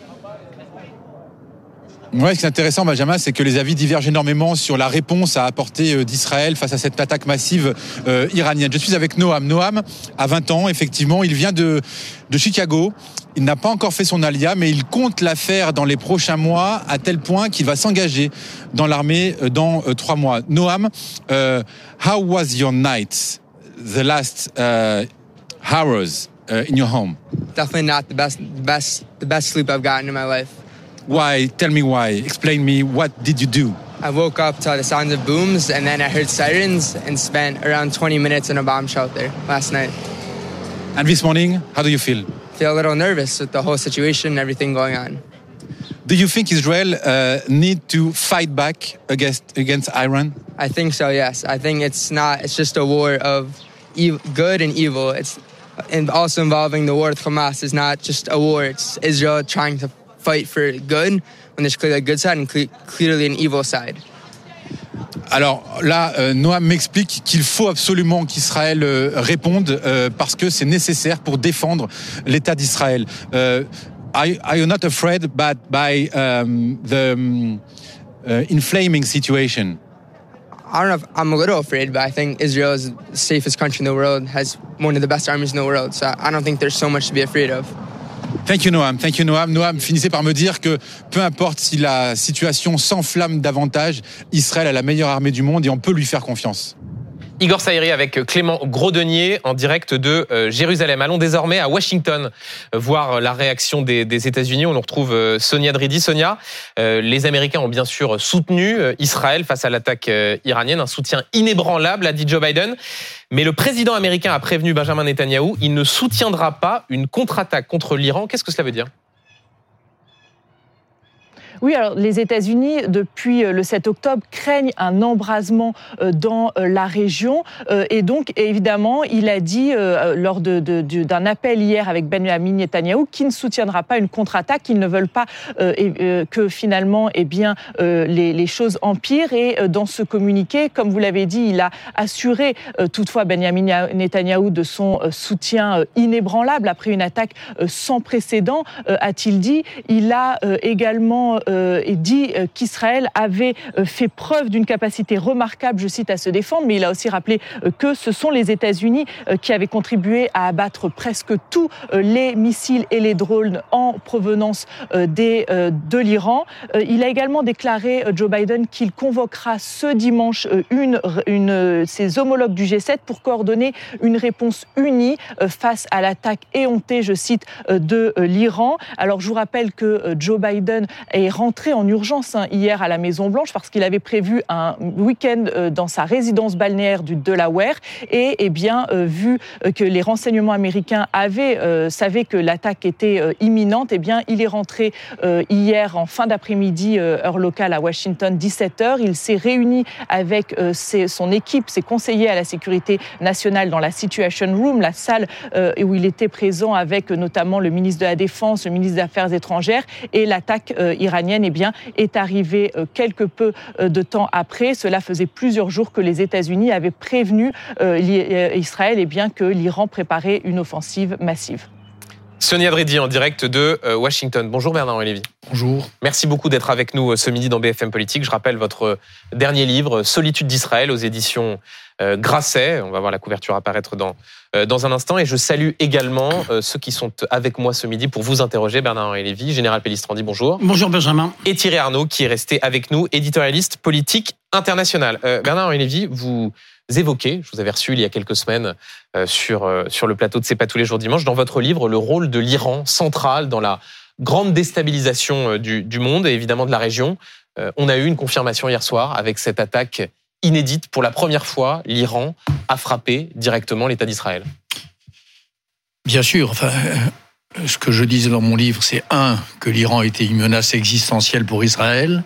Ouais, ce qui est intéressant, Benjamin, c'est que les avis divergent énormément sur la réponse à apporter d'Israël face à cette attaque massive euh, iranienne. Je suis avec Noam. Noam a vingt ans, effectivement, il vient de, de Chicago. Il n'a pas encore fait son alia, mais il compte la faire dans les prochains mois, à tel point qu'il va s'engager dans l'armée dans euh, trois mois. Noam, uh, how was your night, the last uh, hours uh, in your home? Definitely not the best, the best, the best sleep I've gotten in my life. Why? Tell me why. Explain me. What did you do? I woke up to the sounds of booms, and then I heard sirens and spent around twenty minutes in a bomb shelter last night. And this morning, how do you feel? Feel a little nervous with the whole situation and everything going on. Do you think Israel uh, need to fight back against against Iran? I think so. Yes, I think it's not. It's just a war of ev- good and evil. It's and also involving the war with Hamas is not just a war. It's Israel trying to fight for good when there's clearly a good side and cle- clearly an evil side. Alors là, euh, Noam m'explique qu'il faut absolument qu'Israël euh, réponde euh, parce que c'est nécessaire pour défendre l'État d'Israël. Euh, are, are you not afraid but by um, the um, uh, inflaming situation? I don't know if I'm a little afraid, but I think Israel is the safest country in the world, has one of the best armies in the world, so I don't think there's so much to be afraid of. Thank you, Noam. Thank you, Noam. Noam finissait par me dire que peu importe si la situation s'enflamme davantage, Israël a la meilleure armée du monde et on peut lui faire confiance. Igor Saïri avec Clément Grodenier en direct de euh, Jérusalem. Allons désormais à Washington euh, voir la réaction des, des États-Unis. On nous retrouve euh, Sonia Dridi. Sonia, euh, les Américains ont bien sûr soutenu euh, Israël face à l'attaque euh, iranienne. Un soutien inébranlable, a dit Joe Biden. Mais le président américain a prévenu Benjamin Netanyahou, il ne soutiendra pas une contre-attaque contre l'Iran. Qu'est-ce que cela veut dire ? Oui, alors les États-Unis, depuis le sept octobre, craignent un embrasement dans la région. Et donc, évidemment, il a dit, lors de, de, de, d'un appel hier avec Benjamin Netanyahou, qu'il ne soutiendra pas une contre-attaque, qu'ils ne veulent pas euh, que finalement eh bien, euh, les, les choses empirent. Et dans ce communiqué, comme vous l'avez dit, il a assuré euh, toutefois Benjamin Netanyahou de son soutien inébranlable après une attaque sans précédent, euh, a-t-il dit. Il a euh, également... Euh, et dit euh, qu'Israël avait euh, fait preuve d'une capacité remarquable, je cite, à se défendre, mais il a aussi rappelé euh, que ce sont les États-Unis euh, qui avaient contribué à abattre presque tous euh, les missiles et les drones en provenance euh, des, euh, de l'Iran. Euh, il a également déclaré, euh, Joe Biden, qu'il convoquera ce dimanche euh, une, une, euh, ses homologues du G sept pour coordonner une réponse unie euh, face à l'attaque éhontée, je cite, euh, de euh, l'Iran. Alors je vous rappelle que euh, Joe Biden est rentré en urgence hein, hier à la Maison-Blanche parce qu'il avait prévu un week-end euh, dans sa résidence balnéaire du Delaware et eh bien, euh, vu euh, que les renseignements américains avaient, euh, savaient que l'attaque était euh, imminente, eh bien, il est rentré euh, hier en fin d'après-midi, euh, heure locale à Washington, dix-sept heures. Il s'est réuni avec euh, ses, son équipe, ses conseillers à la sécurité nationale dans la Situation Room, la salle euh, où il était présent avec euh, notamment le ministre de la Défense, le ministre des Affaires étrangères et l'attaque euh, iranienne eh bien, est arrivée euh, quelque peu euh, de temps après. Cela faisait plusieurs jours que les États-Unis avaient prévenu euh, Israël eh bien, que l'Iran préparait une offensive massive. Sonia Dridi en direct de Washington. Bonjour Bernard-Henri Lévy. Bonjour. Merci beaucoup d'être avec nous ce midi dans B F M Politique. Je rappelle votre dernier livre, Solitude d'Israël, aux éditions Grasset. On va voir la couverture apparaître dans, dans un instant. Et je salue également ceux qui sont avec moi ce midi pour vous interroger. Bernard-Henri Lévy, Général Pellistrandi, bonjour. Bonjour Benjamin. Et Thierry Arnaud qui est resté avec nous, éditorialiste politique international. Euh, Bernard-Henri Lévy, vous évoquez, je vous avais reçu il y a quelques semaines euh, sur, euh, sur le plateau de C'est pas tous les jours dimanche, dans votre livre, le rôle de l'Iran central dans la grande déstabilisation euh, du, du monde et évidemment de la région. Euh, on a eu une confirmation hier soir avec cette attaque inédite. Pour la première fois, l'Iran a frappé directement l'État d'Israël. Bien sûr. Enfin, euh, ce que je disais dans mon livre, c'est un, que l'Iran était une menace existentielle pour Israël.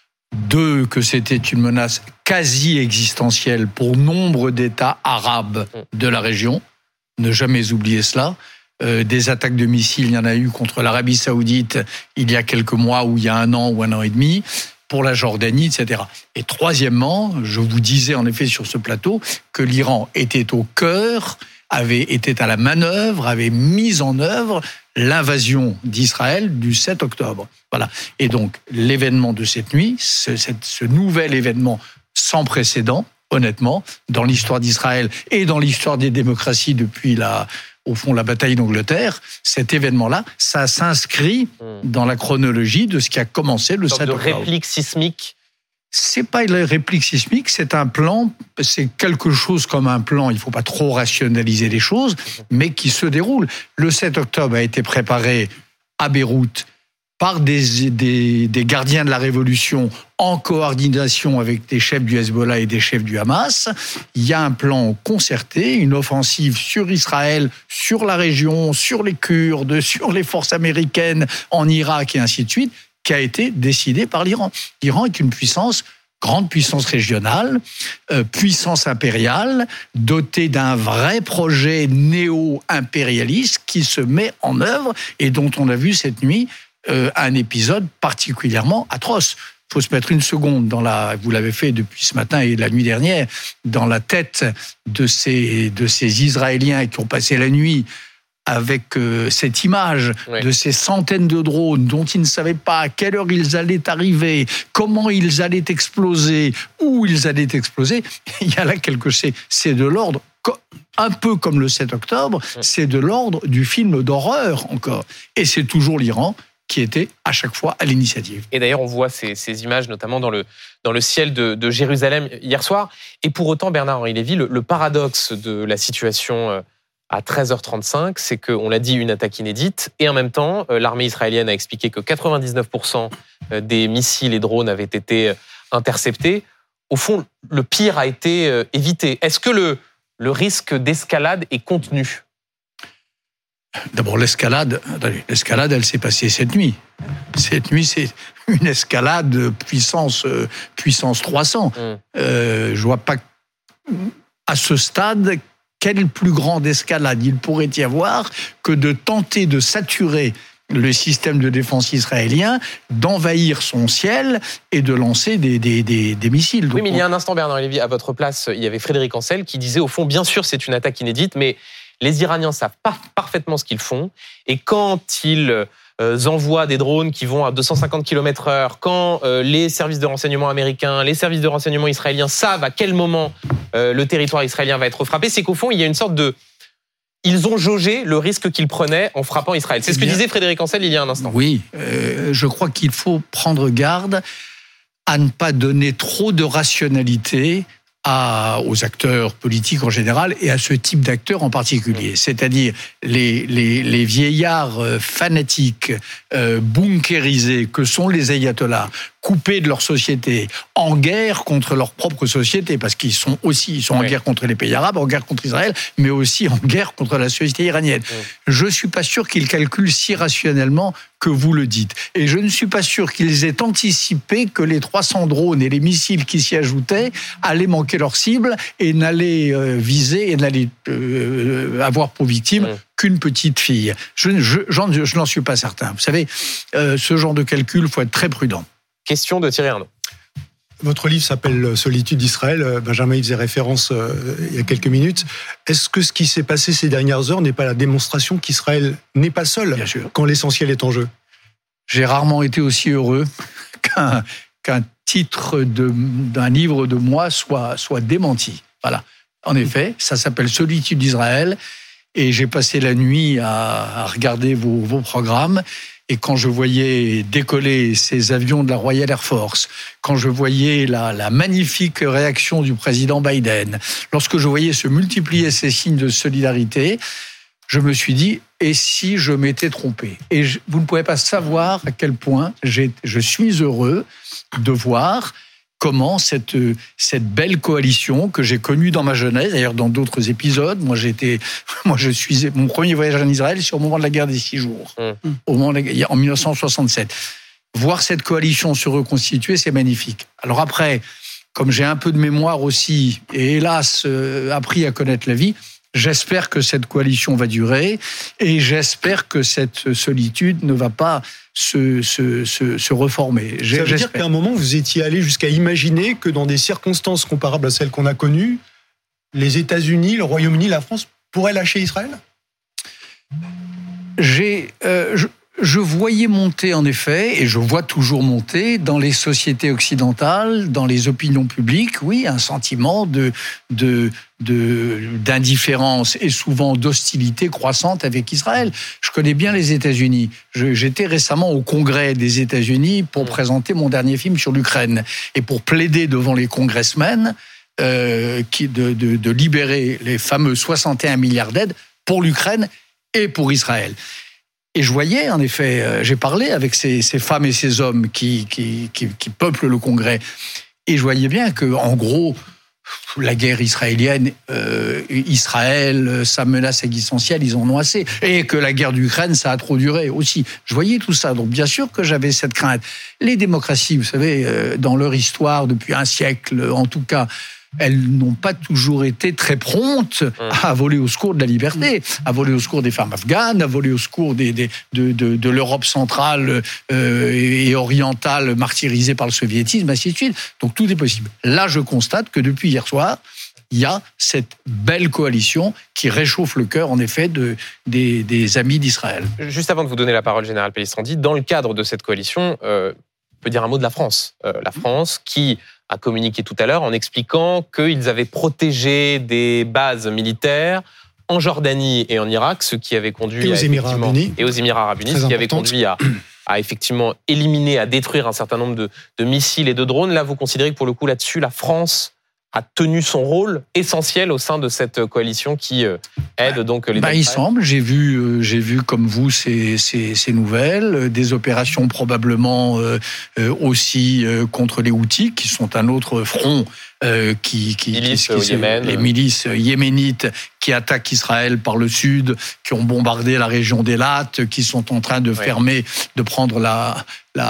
Deux, que c'était une menace quasi existentielle pour nombre d'États arabes de la région. Ne jamais oublier cela. Euh, des attaques de missiles, il y en a eu contre l'Arabie Saoudite il y a quelques mois, ou il y a un an ou un an et demi, pour la Jordanie, et cetera. Et troisièmement, je vous disais en effet sur ce plateau que l'Iran était au cœur, avait été à la manœuvre, avait mis en œuvre l'invasion d'Israël du sept octobre. Voilà. Et donc, l'événement de cette nuit, ce, ce nouvel événement sans précédent, honnêtement, dans l'histoire d'Israël et dans l'histoire des démocraties depuis la, au fond, la bataille d'Angleterre, cet événement-là, ça s'inscrit dans la chronologie de ce qui a commencé le sept octobre. Une réplique sismique. C'est pas une réplique sismique, c'est un plan, c'est quelque chose comme un plan, il faut pas trop rationaliser les choses, mais qui se déroule. Le sept octobre a été préparé à Beyrouth par des, des, des gardiens de la révolution en coordination avec des chefs du Hezbollah et des chefs du Hamas. Il y a un plan concerté, une offensive sur Israël, sur la région, sur les Kurdes, sur les forces américaines en Irak et ainsi de suite, qui a été décidé par l'Iran. L'Iran est une puissance, grande puissance régionale, euh, puissance impériale, dotée d'un vrai projet néo-impérialiste qui se met en œuvre et dont on a vu cette nuit euh, un épisode particulièrement atroce. Il faut se mettre une seconde dans la, vous l'avez fait depuis ce matin et la nuit dernière, dans la tête de ces, de ces Israéliens qui ont passé la nuit avec euh, cette image oui. de ces centaines de drones dont ils ne savaient pas à quelle heure ils allaient arriver, comment ils allaient exploser, où ils allaient exploser. Il y a là quelque chose, c'est de l'ordre, un peu comme le sept octobre, c'est de l'ordre du film d'horreur encore. Et c'est toujours l'Iran qui était à chaque fois à l'initiative. Et d'ailleurs, on voit ces, ces images, notamment dans le, dans le ciel de, de Jérusalem hier soir. Et pour autant, Bernard-Henri Lévy, le, le paradoxe de la situation à treize heures trente-cinq, c'est qu'on l'a dit, une attaque inédite, et en même temps, l'armée israélienne a expliqué que quatre-vingt-dix-neuf pour cent des missiles et drones avaient été interceptés. Au fond, le pire a été évité. Est-ce que le, le risque d'escalade est contenu ? D'abord, l'escalade, l'escalade, elle s'est passée cette nuit. Cette nuit, c'est une escalade puissance, puissance trois cents. Mmh. Euh, je vois pas, à ce stade, quelle plus grande escalade il pourrait y avoir que de tenter de saturer le système de défense israélien, d'envahir son ciel et de lancer des, des, des, des missiles. Donc oui, mais il y a un instant, Bernard Lévy, à votre place, il y avait Frédéric Ancel qui disait, au fond, bien sûr, c'est une attaque inédite, mais les Iraniens savent pas parfaitement ce qu'ils font, et quand ils euh, envoient des drones qui vont à deux cent cinquante kilomètres heure, quand euh, les services de renseignement américains, les services de renseignement israéliens savent à quel moment euh, le territoire israélien va être frappé, c'est qu'au fond, il y a une sorte de... Ils ont jaugé le risque qu'ils prenaient en frappant Israël. C'est ce que disait Frédéric Ancel il y a un instant. Oui, euh, je crois qu'il faut prendre garde à ne pas donner trop de rationalité à, aux acteurs politiques en général et à ce type d'acteurs en particulier. C'est-à-dire les, les, les vieillards fanatiques, euh, bunkérisés que sont les ayatollahs, coupés de leur société, en guerre contre leur propre société, parce qu'ils sont aussi ils sont oui. en guerre contre les pays arabes, en guerre contre Israël, mais aussi en guerre contre la société iranienne. Oui. Je ne suis pas sûr qu'ils calculent si rationnellement que vous le dites. Et je ne suis pas sûr qu'ils aient anticipé que les trois cents drones et les missiles qui s'y ajoutaient allaient manquer leur cible et n'allaient euh, viser et n'allaient euh, avoir pour victime oui. qu'une petite fille. Je, je, j'en, je n'en suis pas certain. Vous savez, euh, ce genre de calcul, il faut être très prudent. Question de Thierry Arnaud. Votre livre s'appelle Solitude d'Israël. Benjamin y faisait référence euh, il y a quelques minutes. Est-ce que ce qui s'est passé ces dernières heures n'est pas la démonstration qu'Israël n'est pas seul quand l'essentiel est en jeu? J'ai rarement été aussi heureux qu'un, qu'un titre de, d'un livre de moi soit, soit démenti. Voilà. En effet, ça s'appelle Solitude d'Israël. Et j'ai passé la nuit à, à regarder vos, vos programmes. Et quand je voyais décoller ces avions de la Royal Air Force, quand je voyais la, la magnifique réaction du président Biden, lorsque je voyais se multiplier ces signes de solidarité, je me suis dit, et si je m'étais trompé? Et je, vous ne pouvez pas savoir à quel point j'ai, je suis heureux de voir comment cette, cette belle coalition que j'ai connue dans ma jeunesse, d'ailleurs dans d'autres épisodes, moi j'étais, moi je suis, mon premier voyage en Israël, c'est au moment de la guerre des six jours, mmh. au moment de la, en dix-neuf cent soixante-sept. Voir cette coalition se reconstituer, c'est magnifique. Alors après, comme j'ai un peu de mémoire aussi, et hélas, euh, appris à connaître la vie, j'espère que cette coalition va durer et j'espère que cette solitude ne va pas se, se, se, se reformer. Ça veut j'espère. dire qu'à un moment, vous étiez allé jusqu'à imaginer que dans des circonstances comparables à celles qu'on a connues, les États-Unis, le Royaume-Uni, la France pourraient lâcher Israël? J'ai... Euh, je... Je voyais monter, en effet, et je vois toujours monter, dans les sociétés occidentales, dans les opinions publiques, oui, un sentiment de, de, de, d'indifférence et souvent d'hostilité croissante avec Israël. Je connais bien les États-Unis. Je, j'étais récemment au Congrès des États-Unis pour présenter mon dernier film sur l'Ukraine et pour plaider devant les congressmen euh, qui, de, de, de libérer les fameux soixante et un milliards d'aides pour l'Ukraine et pour Israël. Et je voyais, en effet, euh, j'ai parlé avec ces, ces femmes et ces hommes qui, qui, qui, qui peuplent le Congrès, et je voyais bien que, en gros, la guerre israélienne, euh, Israël, sa menace existentielle, ils en ont assez, et que la guerre d'Ukraine, ça a trop duré aussi. Je voyais tout ça, donc bien sûr que j'avais cette crainte. Les démocraties, vous savez, euh, dans leur histoire, depuis un siècle, en tout cas, elles n'ont pas toujours été très promptes à voler au secours de la liberté, à voler au secours des femmes afghanes, à voler au secours des, des, de, de, de l'Europe centrale euh, et orientale martyrisée par le soviétisme, ainsi de suite. Donc tout est possible. Là, je constate que depuis hier soir, il y a cette belle coalition qui réchauffe le cœur, en effet, de, des, des amis d'Israël. Juste avant de vous donner la parole, Général Pellistrandi, dans le cadre de cette coalition, euh, on peut dire un mot de la France. Euh, la France qui a communiqué tout à l'heure en expliquant qu'ils avaient protégé des bases militaires en Jordanie et en Irak, ce qui avait conduit et aux à Émirats Arabes Unis, et aux Émirats Arabes Unis, ce qui avait conduit à, à effectivement éliminer, à détruire un certain nombre de, de missiles et de drones. Là, vous considérez que pour le coup, là-dessus, la France a tenu son rôle essentiel au sein de cette coalition qui aide donc les. Bah, il semble. J'ai vu, euh, j'ai vu comme vous ces, ces, ces nouvelles, euh, des opérations probablement euh, euh, aussi euh, contre les Houthis, qui sont un autre front. Euh, qui, qui, milices qui, qui, au Yémen. Les milices yéménites qui attaquent Israël par le sud, qui ont bombardé la région d'Elat, qui sont en train de ouais. fermer, de prendre la,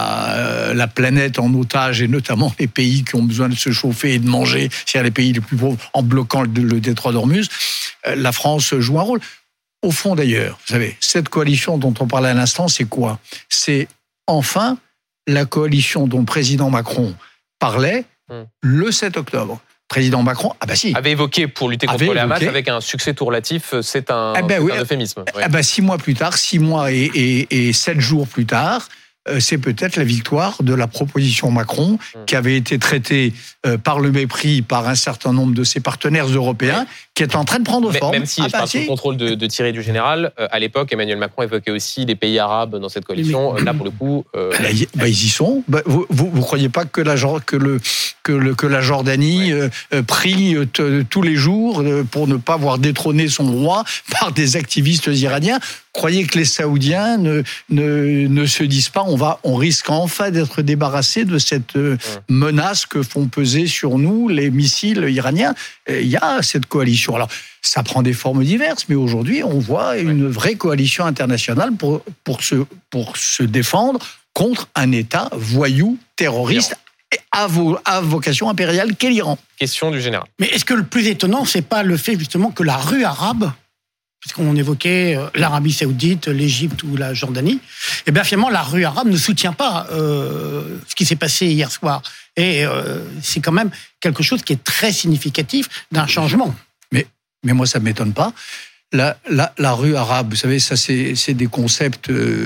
la, la planète en otage, et notamment les pays qui ont besoin de se chauffer et de manger, c'est-à-dire les pays les plus pauvres, en bloquant le, le détroit d'Ormuz. La France joue un rôle. Au fond, d'ailleurs, vous savez, cette coalition dont on parlait à l'instant, c'est quoi? C'est enfin la coalition dont le président Macron parlait le sept octobre. Président Macron, ah bah si, avait évoqué pour lutter contre le Hamas avec un succès tout relatif, c'est un, eh ben c'est oui, un euphémisme. Ouais. Ah bah six mois plus tard, six mois et, et, et sept jours plus tard, euh, c'est peut-être la victoire de la proposition Macron, mmh. qui avait été traitée euh, par le mépris par un certain nombre de ses partenaires européens, ouais. qui est en train de prendre mais, forme. Même si, ah je bah parle si. sous le contrôle de, de Thierry du Général, euh, à l'époque, Emmanuel Macron évoquait aussi les pays arabes dans cette coalition. Mais, Là, pour le coup... Euh... Bah, bah, ils y sont. Bah, vous ne croyez pas que la, que le, que le, que la Jordanie ouais. euh, prie t- tous les jours pour ne pas voir détrôner son roi par des activistes iraniens? Croyez que les Saoudiens ne, ne, ne se disent pas on, va, on risque enfin d'être débarrassé de cette euh, menace que font peser sur nous les missiles iraniens? Il y a cette coalition. Alors, ça prend des formes diverses, mais aujourd'hui, on voit une vraie coalition internationale pour, pour, se, pour se défendre contre un État voyou, terroriste, et à, vo, à vocation impériale qu'est l'Iran. Question du général. Mais est-ce que le plus étonnant, c'est pas le fait justement que la rue arabe puisqu'on évoquait l'Arabie Saoudite, l'Égypte ou la Jordanie, et bien finalement la rue arabe ne soutient pas euh, ce qui s'est passé hier soir. Et euh, c'est quand même quelque chose qui est très significatif d'un changement. Mais, mais moi, ça ne m'étonne pas. La, la, la rue arabe, vous savez, ça c'est, c'est des concepts,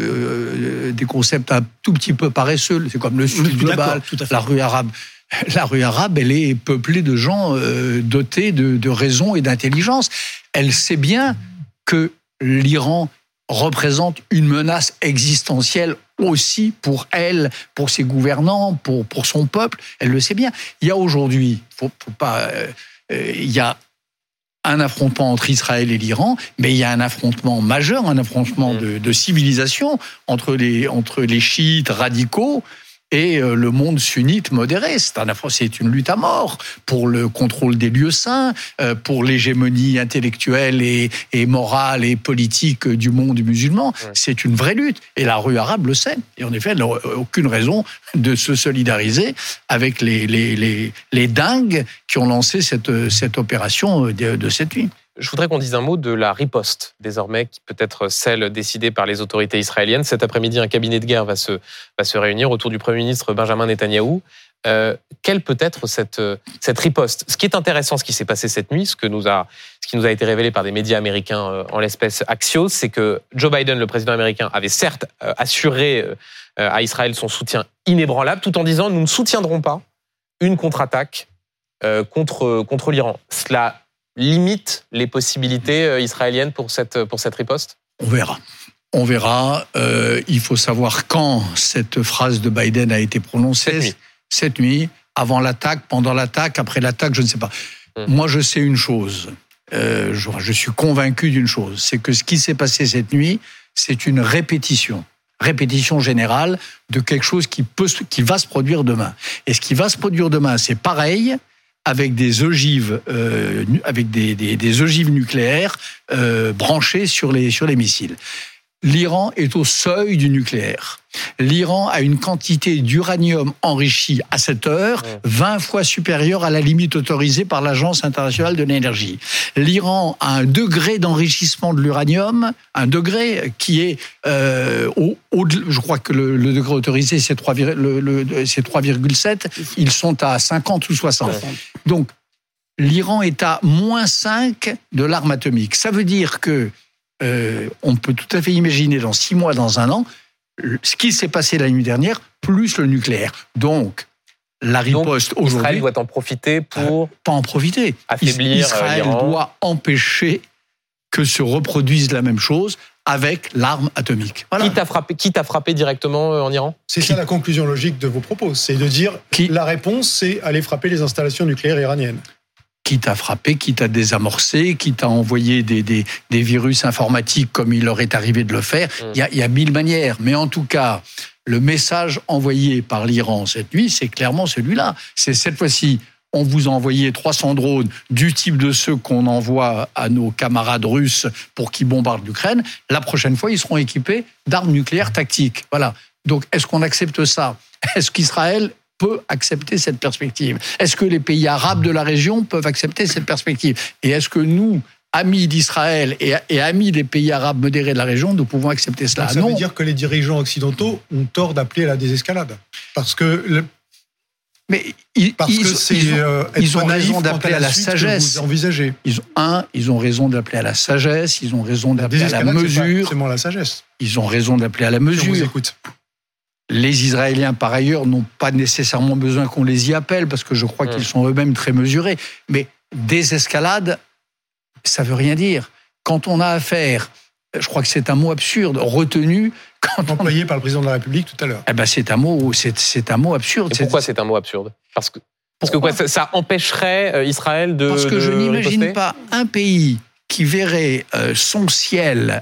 euh, des concepts un tout petit peu paresseux. C'est comme le Sud global, la rue arabe. La rue arabe, elle est peuplée de gens euh, dotés de, de raison et d'intelligence. Elle sait bien que l'Iran représente une menace existentielle aussi pour elle, pour ses gouvernants, pour, pour son peuple. Elle le sait bien. Il y a aujourd'hui, faut, faut pas, euh, euh, il y a un affrontement entre Israël et l'Iran, mais il y a un affrontement majeur, un affrontement de, de civilisation entre les, entre les chiites radicaux et le monde sunnite modéré. C'est, un, c'est une lutte à mort pour le contrôle des lieux saints, pour l'hégémonie intellectuelle et, et morale et politique du monde musulman. Ouais. C'est une vraie lutte. Et la rue arabe le sait. Et en effet, elle n'a aucune raison de se solidariser avec les, les, les, les dingues qui ont lancé cette, cette opération de, de cette nuit. Je voudrais qu'on dise un mot de la riposte, désormais, qui peut être celle décidée par les autorités israéliennes. Cet après-midi, un cabinet de guerre va se, va se réunir autour du Premier ministre Benjamin Netanyahou. Euh, quelle peut être cette, cette riposte ? Ce qui est intéressant, ce qui s'est passé cette nuit, ce, que nous a, ce qui nous a été révélé par des médias américains, euh, en l'espèce Axios, c'est que Joe Biden, le président américain, avait certes euh, assuré euh, à Israël son soutien inébranlable, tout en disant « nous ne soutiendrons pas une contre-attaque euh, contre, contre l'Iran ». Cela limite les possibilités israéliennes pour cette, pour cette riposte ? On verra. On verra. Euh, il faut savoir quand cette phrase de Biden a été prononcée. Cette nuit. Cette nuit, avant l'attaque, pendant l'attaque, après l'attaque, je ne sais pas. Hum. Moi, je sais une chose. Euh, je, je suis convaincu d'une chose. C'est que ce qui s'est passé cette nuit, c'est une répétition. Répétition générale de quelque chose qui, peut, qui va se produire demain. Et ce qui va se produire demain, c'est pareil, avec des ogives, euh, avec des, des, des ogives nucléaires euh, branchées sur les, sur les missiles. L'Iran est au seuil du nucléaire. L'Iran a une quantité d'uranium enrichi à cette heure vingt fois supérieure à la limite autorisée par l'Agence internationale de l'énergie. L'Iran a un degré d'enrichissement de l'uranium, un degré qui est euh, au, au, je crois que le, le degré autorisé c'est trois virgule sept, ils sont à cinquante ou soixante. Donc l'Iran est à moins cinq de l'arme atomique. Ça veut dire que euh, on peut tout à fait imaginer dans six mois, dans un an, ce qui s'est passé la nuit dernière, plus le nucléaire. Donc, la riposte Donc, aujourd'hui... Israël doit en profiter pour... Euh, pas en profiter. Affaiblir Israël l'Iran. doit empêcher que se reproduise la même chose avec l'arme atomique. Voilà. Qui t'a frappé, qui t'a frappé directement en Iran ? C'est qui ça la conclusion logique de vos propos. C'est de dire qui la réponse, c'est aller frapper les installations nucléaires iraniennes. Quitte à frapper, quitte à désamorcer, quitte à envoyer des, des, des virus informatiques comme il leur est arrivé de le faire. Mmh. Il y a, il y a mille manières. Mais en tout cas, le message envoyé par l'Iran cette nuit, c'est clairement celui-là. C'est cette fois-ci, on vous a envoyé trois cents drones du type de ceux qu'on envoie à nos camarades russes pour qu'ils bombardent l'Ukraine. La prochaine fois, ils seront équipés d'armes nucléaires tactiques. Voilà. Donc, est-ce qu'on accepte ça ? Est-ce qu'Israël peut accepter cette perspective ? Est-ce que les pays arabes de la région peuvent accepter cette perspective ? Et est-ce que nous, amis d'Israël et, et amis des pays arabes modérés de la région, nous pouvons accepter cela ? Donc ça non. veut dire que les dirigeants occidentaux ont tort d'appeler à la désescalade. Parce que... Le... Mais ils, Parce ils, que c'est, ils ont, euh, ils ont raison d'appeler à la sagesse. Vous envisagez. Ils ont, un, ils ont raison d'appeler à la sagesse, ils ont raison d'appeler à la mesure. C'est pas forcément la sagesse. Ils ont raison d'appeler à la mesure. Je vous écoute. Les Israéliens, par ailleurs, n'ont pas nécessairement besoin qu'on les y appelle, parce que je crois mmh. qu'ils sont eux-mêmes très mesurés. Mais désescalade, ça veut rien dire. Quand on a affaire, je crois que c'est un mot absurde, retenu... Quand employé on... par le président de la République tout à l'heure. Eh ben c'est un mot, c'est, c'est un mot absurde. Et pourquoi c'est... c'est un mot absurde ? Parce que, parce que quoi, ça, ça empêcherait Israël de Parce que de je n'imagine riposter ? pas un pays qui verrait euh, son ciel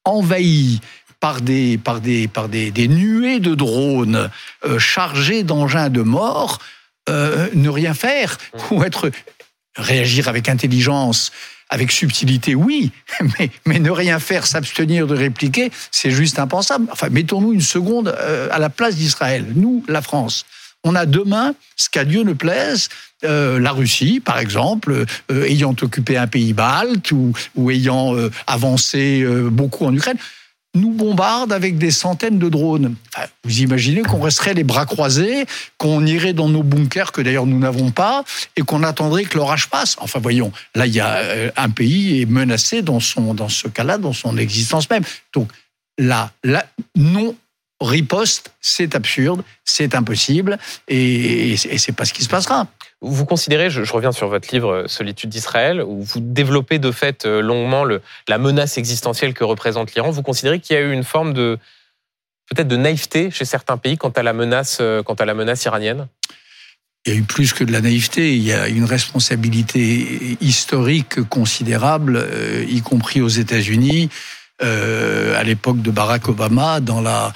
envahi par des, par des, par des, des nuées de drones euh, chargés d'engins de mort, euh, ne rien faire, mmh. ou être, réagir avec intelligence, avec subtilité, oui, mais, mais ne rien faire, s'abstenir de répliquer, c'est juste impensable. Enfin, mettons-nous une seconde euh, à la place d'Israël. Nous, la France, On a demain, ce qu'à Dieu ne plaise, euh, la Russie, par exemple, euh, ayant occupé un pays balte ou, ou ayant euh, avancé euh, beaucoup en Ukraine, nous bombarde avec des centaines de drones. Enfin, vous imaginez qu'on resterait les bras croisés, qu'on irait dans nos bunkers, que d'ailleurs nous n'avons pas, et qu'on attendrait que l'orage passe. Enfin, voyons, là, il y a un pays est menacé dans, son, dans ce cas-là, dans son existence même. Donc, là, la non-riposte, c'est absurde, c'est impossible, et, et c'est pas ce qui se passera. Vous considérez, je, je reviens sur votre livre « Solitude d'Israël », où vous développez de fait longuement le, la menace existentielle que représente l'Iran. Vous considérez qu'il y a eu une forme de, peut-être de naïveté chez certains pays quant à la menace, quant à la menace iranienne ? Il y a eu plus que de la naïveté, il y a une responsabilité historique considérable, euh, y compris aux États-Unis, euh, à l'époque de Barack Obama, dans la...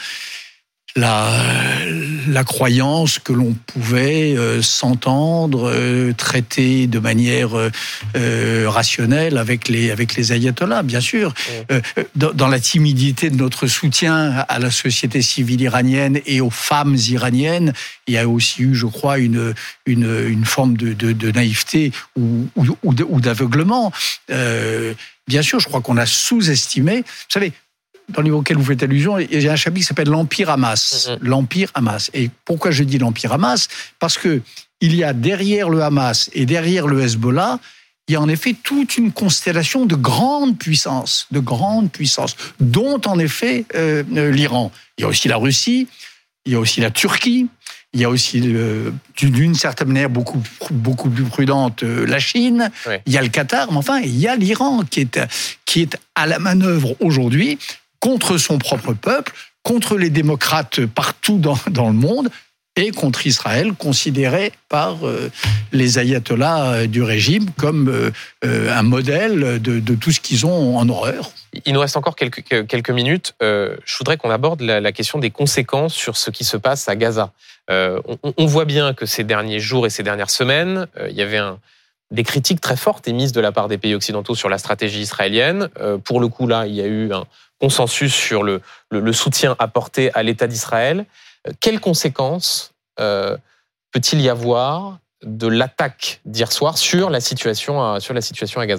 La, la croyance que l'on pouvait euh, s'entendre, euh, traiter de manière euh, rationnelle avec les, avec les ayatollahs, bien sûr. Euh, dans, dans la timidité de notre soutien à la société civile iranienne et aux femmes iraniennes, il y a aussi eu, je crois, une, une, une forme de, de, de naïveté ou, ou, ou d'aveuglement. Euh, bien sûr, je crois qu'on a sous-estimé. Vous savez, dans le livre auquel vous faites allusion, il y a un chapitre qui s'appelle l'Empire Hamas. Mmh. L'Empire Hamas. Et pourquoi je dis l'Empire Hamas ? Parce que il y a derrière le Hamas et derrière le Hezbollah, il y a en effet toute une constellation de grandes puissances, de grandes puissances, dont en effet euh, l'Iran. Il y a aussi la Russie, il y a aussi la Turquie, il y a aussi, euh, d'une certaine manière beaucoup, beaucoup plus prudente, euh, la Chine, oui. Il y a le Qatar, mais enfin, il y a l'Iran qui est, qui est à la manœuvre aujourd'hui, contre son propre peuple, contre les démocrates partout dans, dans le monde, et contre Israël, considéré par euh, les ayatollahs du régime comme euh, euh, un modèle de, de tout ce qu'ils ont en horreur. Il nous reste encore quelques, quelques minutes. Euh, je voudrais qu'on aborde la, la question des conséquences sur ce qui se passe à Gaza. Euh, on, on voit bien que ces derniers jours et ces dernières semaines, euh, il y avait un... des critiques très fortes émises de la part des pays occidentaux sur la stratégie israélienne. Euh, pour le coup, là, il y a eu un consensus sur le, le, le soutien apporté à l'État d'Israël. Euh, quelles conséquences euh, peut-il y avoir de l'attaque d'hier soir sur la situation à, sur la situation à Gaza ?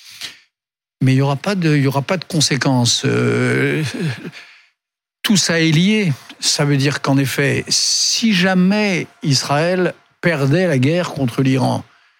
Mais il n'y aura pas de, il y aura pas de conséquences. Euh, tout ça est lié. Ça veut dire qu'en effet, si jamais Israël perdait la guerre contre l'Iran,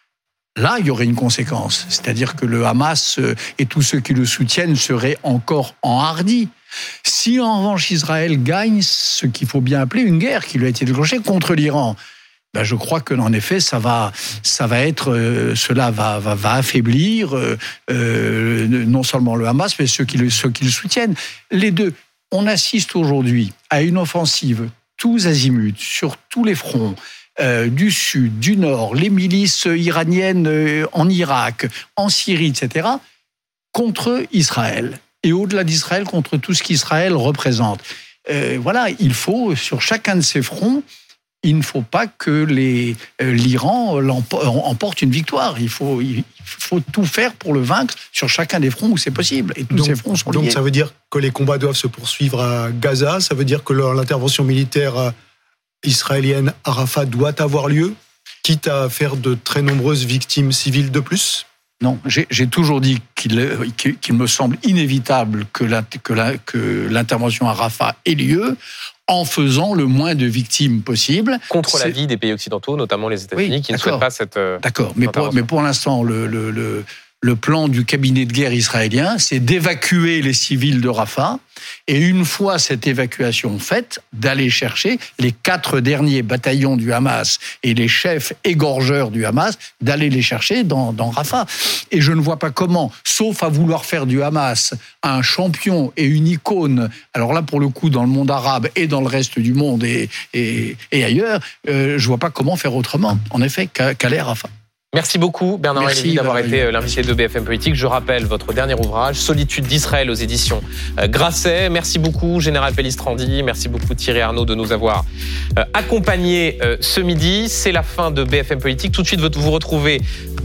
là, il y aurait une conséquence. C'est-à-dire que le Hamas et tous ceux qui le soutiennent seraient encore enhardis. Si en revanche Israël gagne ce qu'il faut bien appeler une guerre qui lui a été déclenchée contre l'Iran, ben je crois que en effet ça va, ça va être, euh, cela va, va, va affaiblir euh, euh, non seulement le Hamas mais ceux qui le, ceux qui le soutiennent. Les deux. On assiste aujourd'hui à une offensive tous azimuts sur tous les fronts. Euh, du sud, du nord, les milices iraniennes euh, en Irak, en Syrie, et cetera, contre Israël. Et au-delà d'Israël, contre tout ce qu'Israël représente. Euh, voilà, il faut, sur chacun de ces fronts, il ne faut pas que les, euh, l'Iran emporte une victoire. Il faut, il faut tout faire pour le vaincre sur chacun des fronts où c'est possible. Et tous donc, ces fronts sont liés. Donc ça veut dire que les combats doivent se poursuivre à Gaza, ça veut dire que l'intervention militaire israélienne à Rafah doit avoir lieu, quitte à faire de très nombreuses victimes civiles de plus ? Non, j'ai, j'ai toujours dit qu'il, qu'il me semble inévitable que, la, que, la, que l'intervention à Rafah ait lieu en faisant le moins de victimes possible. Contre C'est... l'avis des pays occidentaux, notamment les États-Unis, oui, qui d'accord. ne souhaitent pas cette euh, D'accord, mais pour, mais pour l'instant, le... le, le Le plan du cabinet de guerre israélien, c'est d'évacuer les civils de Rafah et une fois cette évacuation faite, d'aller chercher les quatre derniers bataillons du Hamas et les chefs égorgeurs du Hamas, d'aller les chercher dans, dans Rafah. Et je ne vois pas comment, sauf à vouloir faire du Hamas un champion et une icône, alors là pour le coup dans le monde arabe et dans le reste du monde et, et, et ailleurs, euh, je ne vois pas comment faire autrement, en effet, qu'aller à Rafah. Merci beaucoup Bernard Lévy d'avoir Valérie. été l'invité de B F M Politique. Je rappelle votre dernier ouvrage, Solitude d'Israël aux éditions Grasset. Merci beaucoup Général Pellistrandi, merci beaucoup Thierry Arnaud de nous avoir accompagnés ce midi. C'est la fin de B F M Politique. Tout de suite, vous retrouvez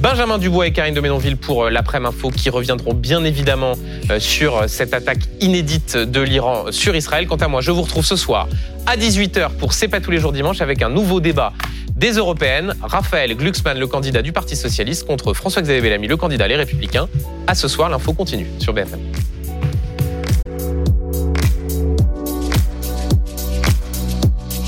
Benjamin Dubois et Karine de Ménonville pour l'après-midi info qui reviendront bien évidemment sur cette attaque inédite de l'Iran sur Israël. Quant à moi, je vous retrouve ce soir à dix-huit heures pour C'est pas tous les jours dimanche avec un nouveau débat des Européennes. Raphaël Glucksmann, le candidat du Parti Socialiste, contre François-Xavier Bellamy, le candidat Les Républicains. À ce soir, l'info continue sur B F M.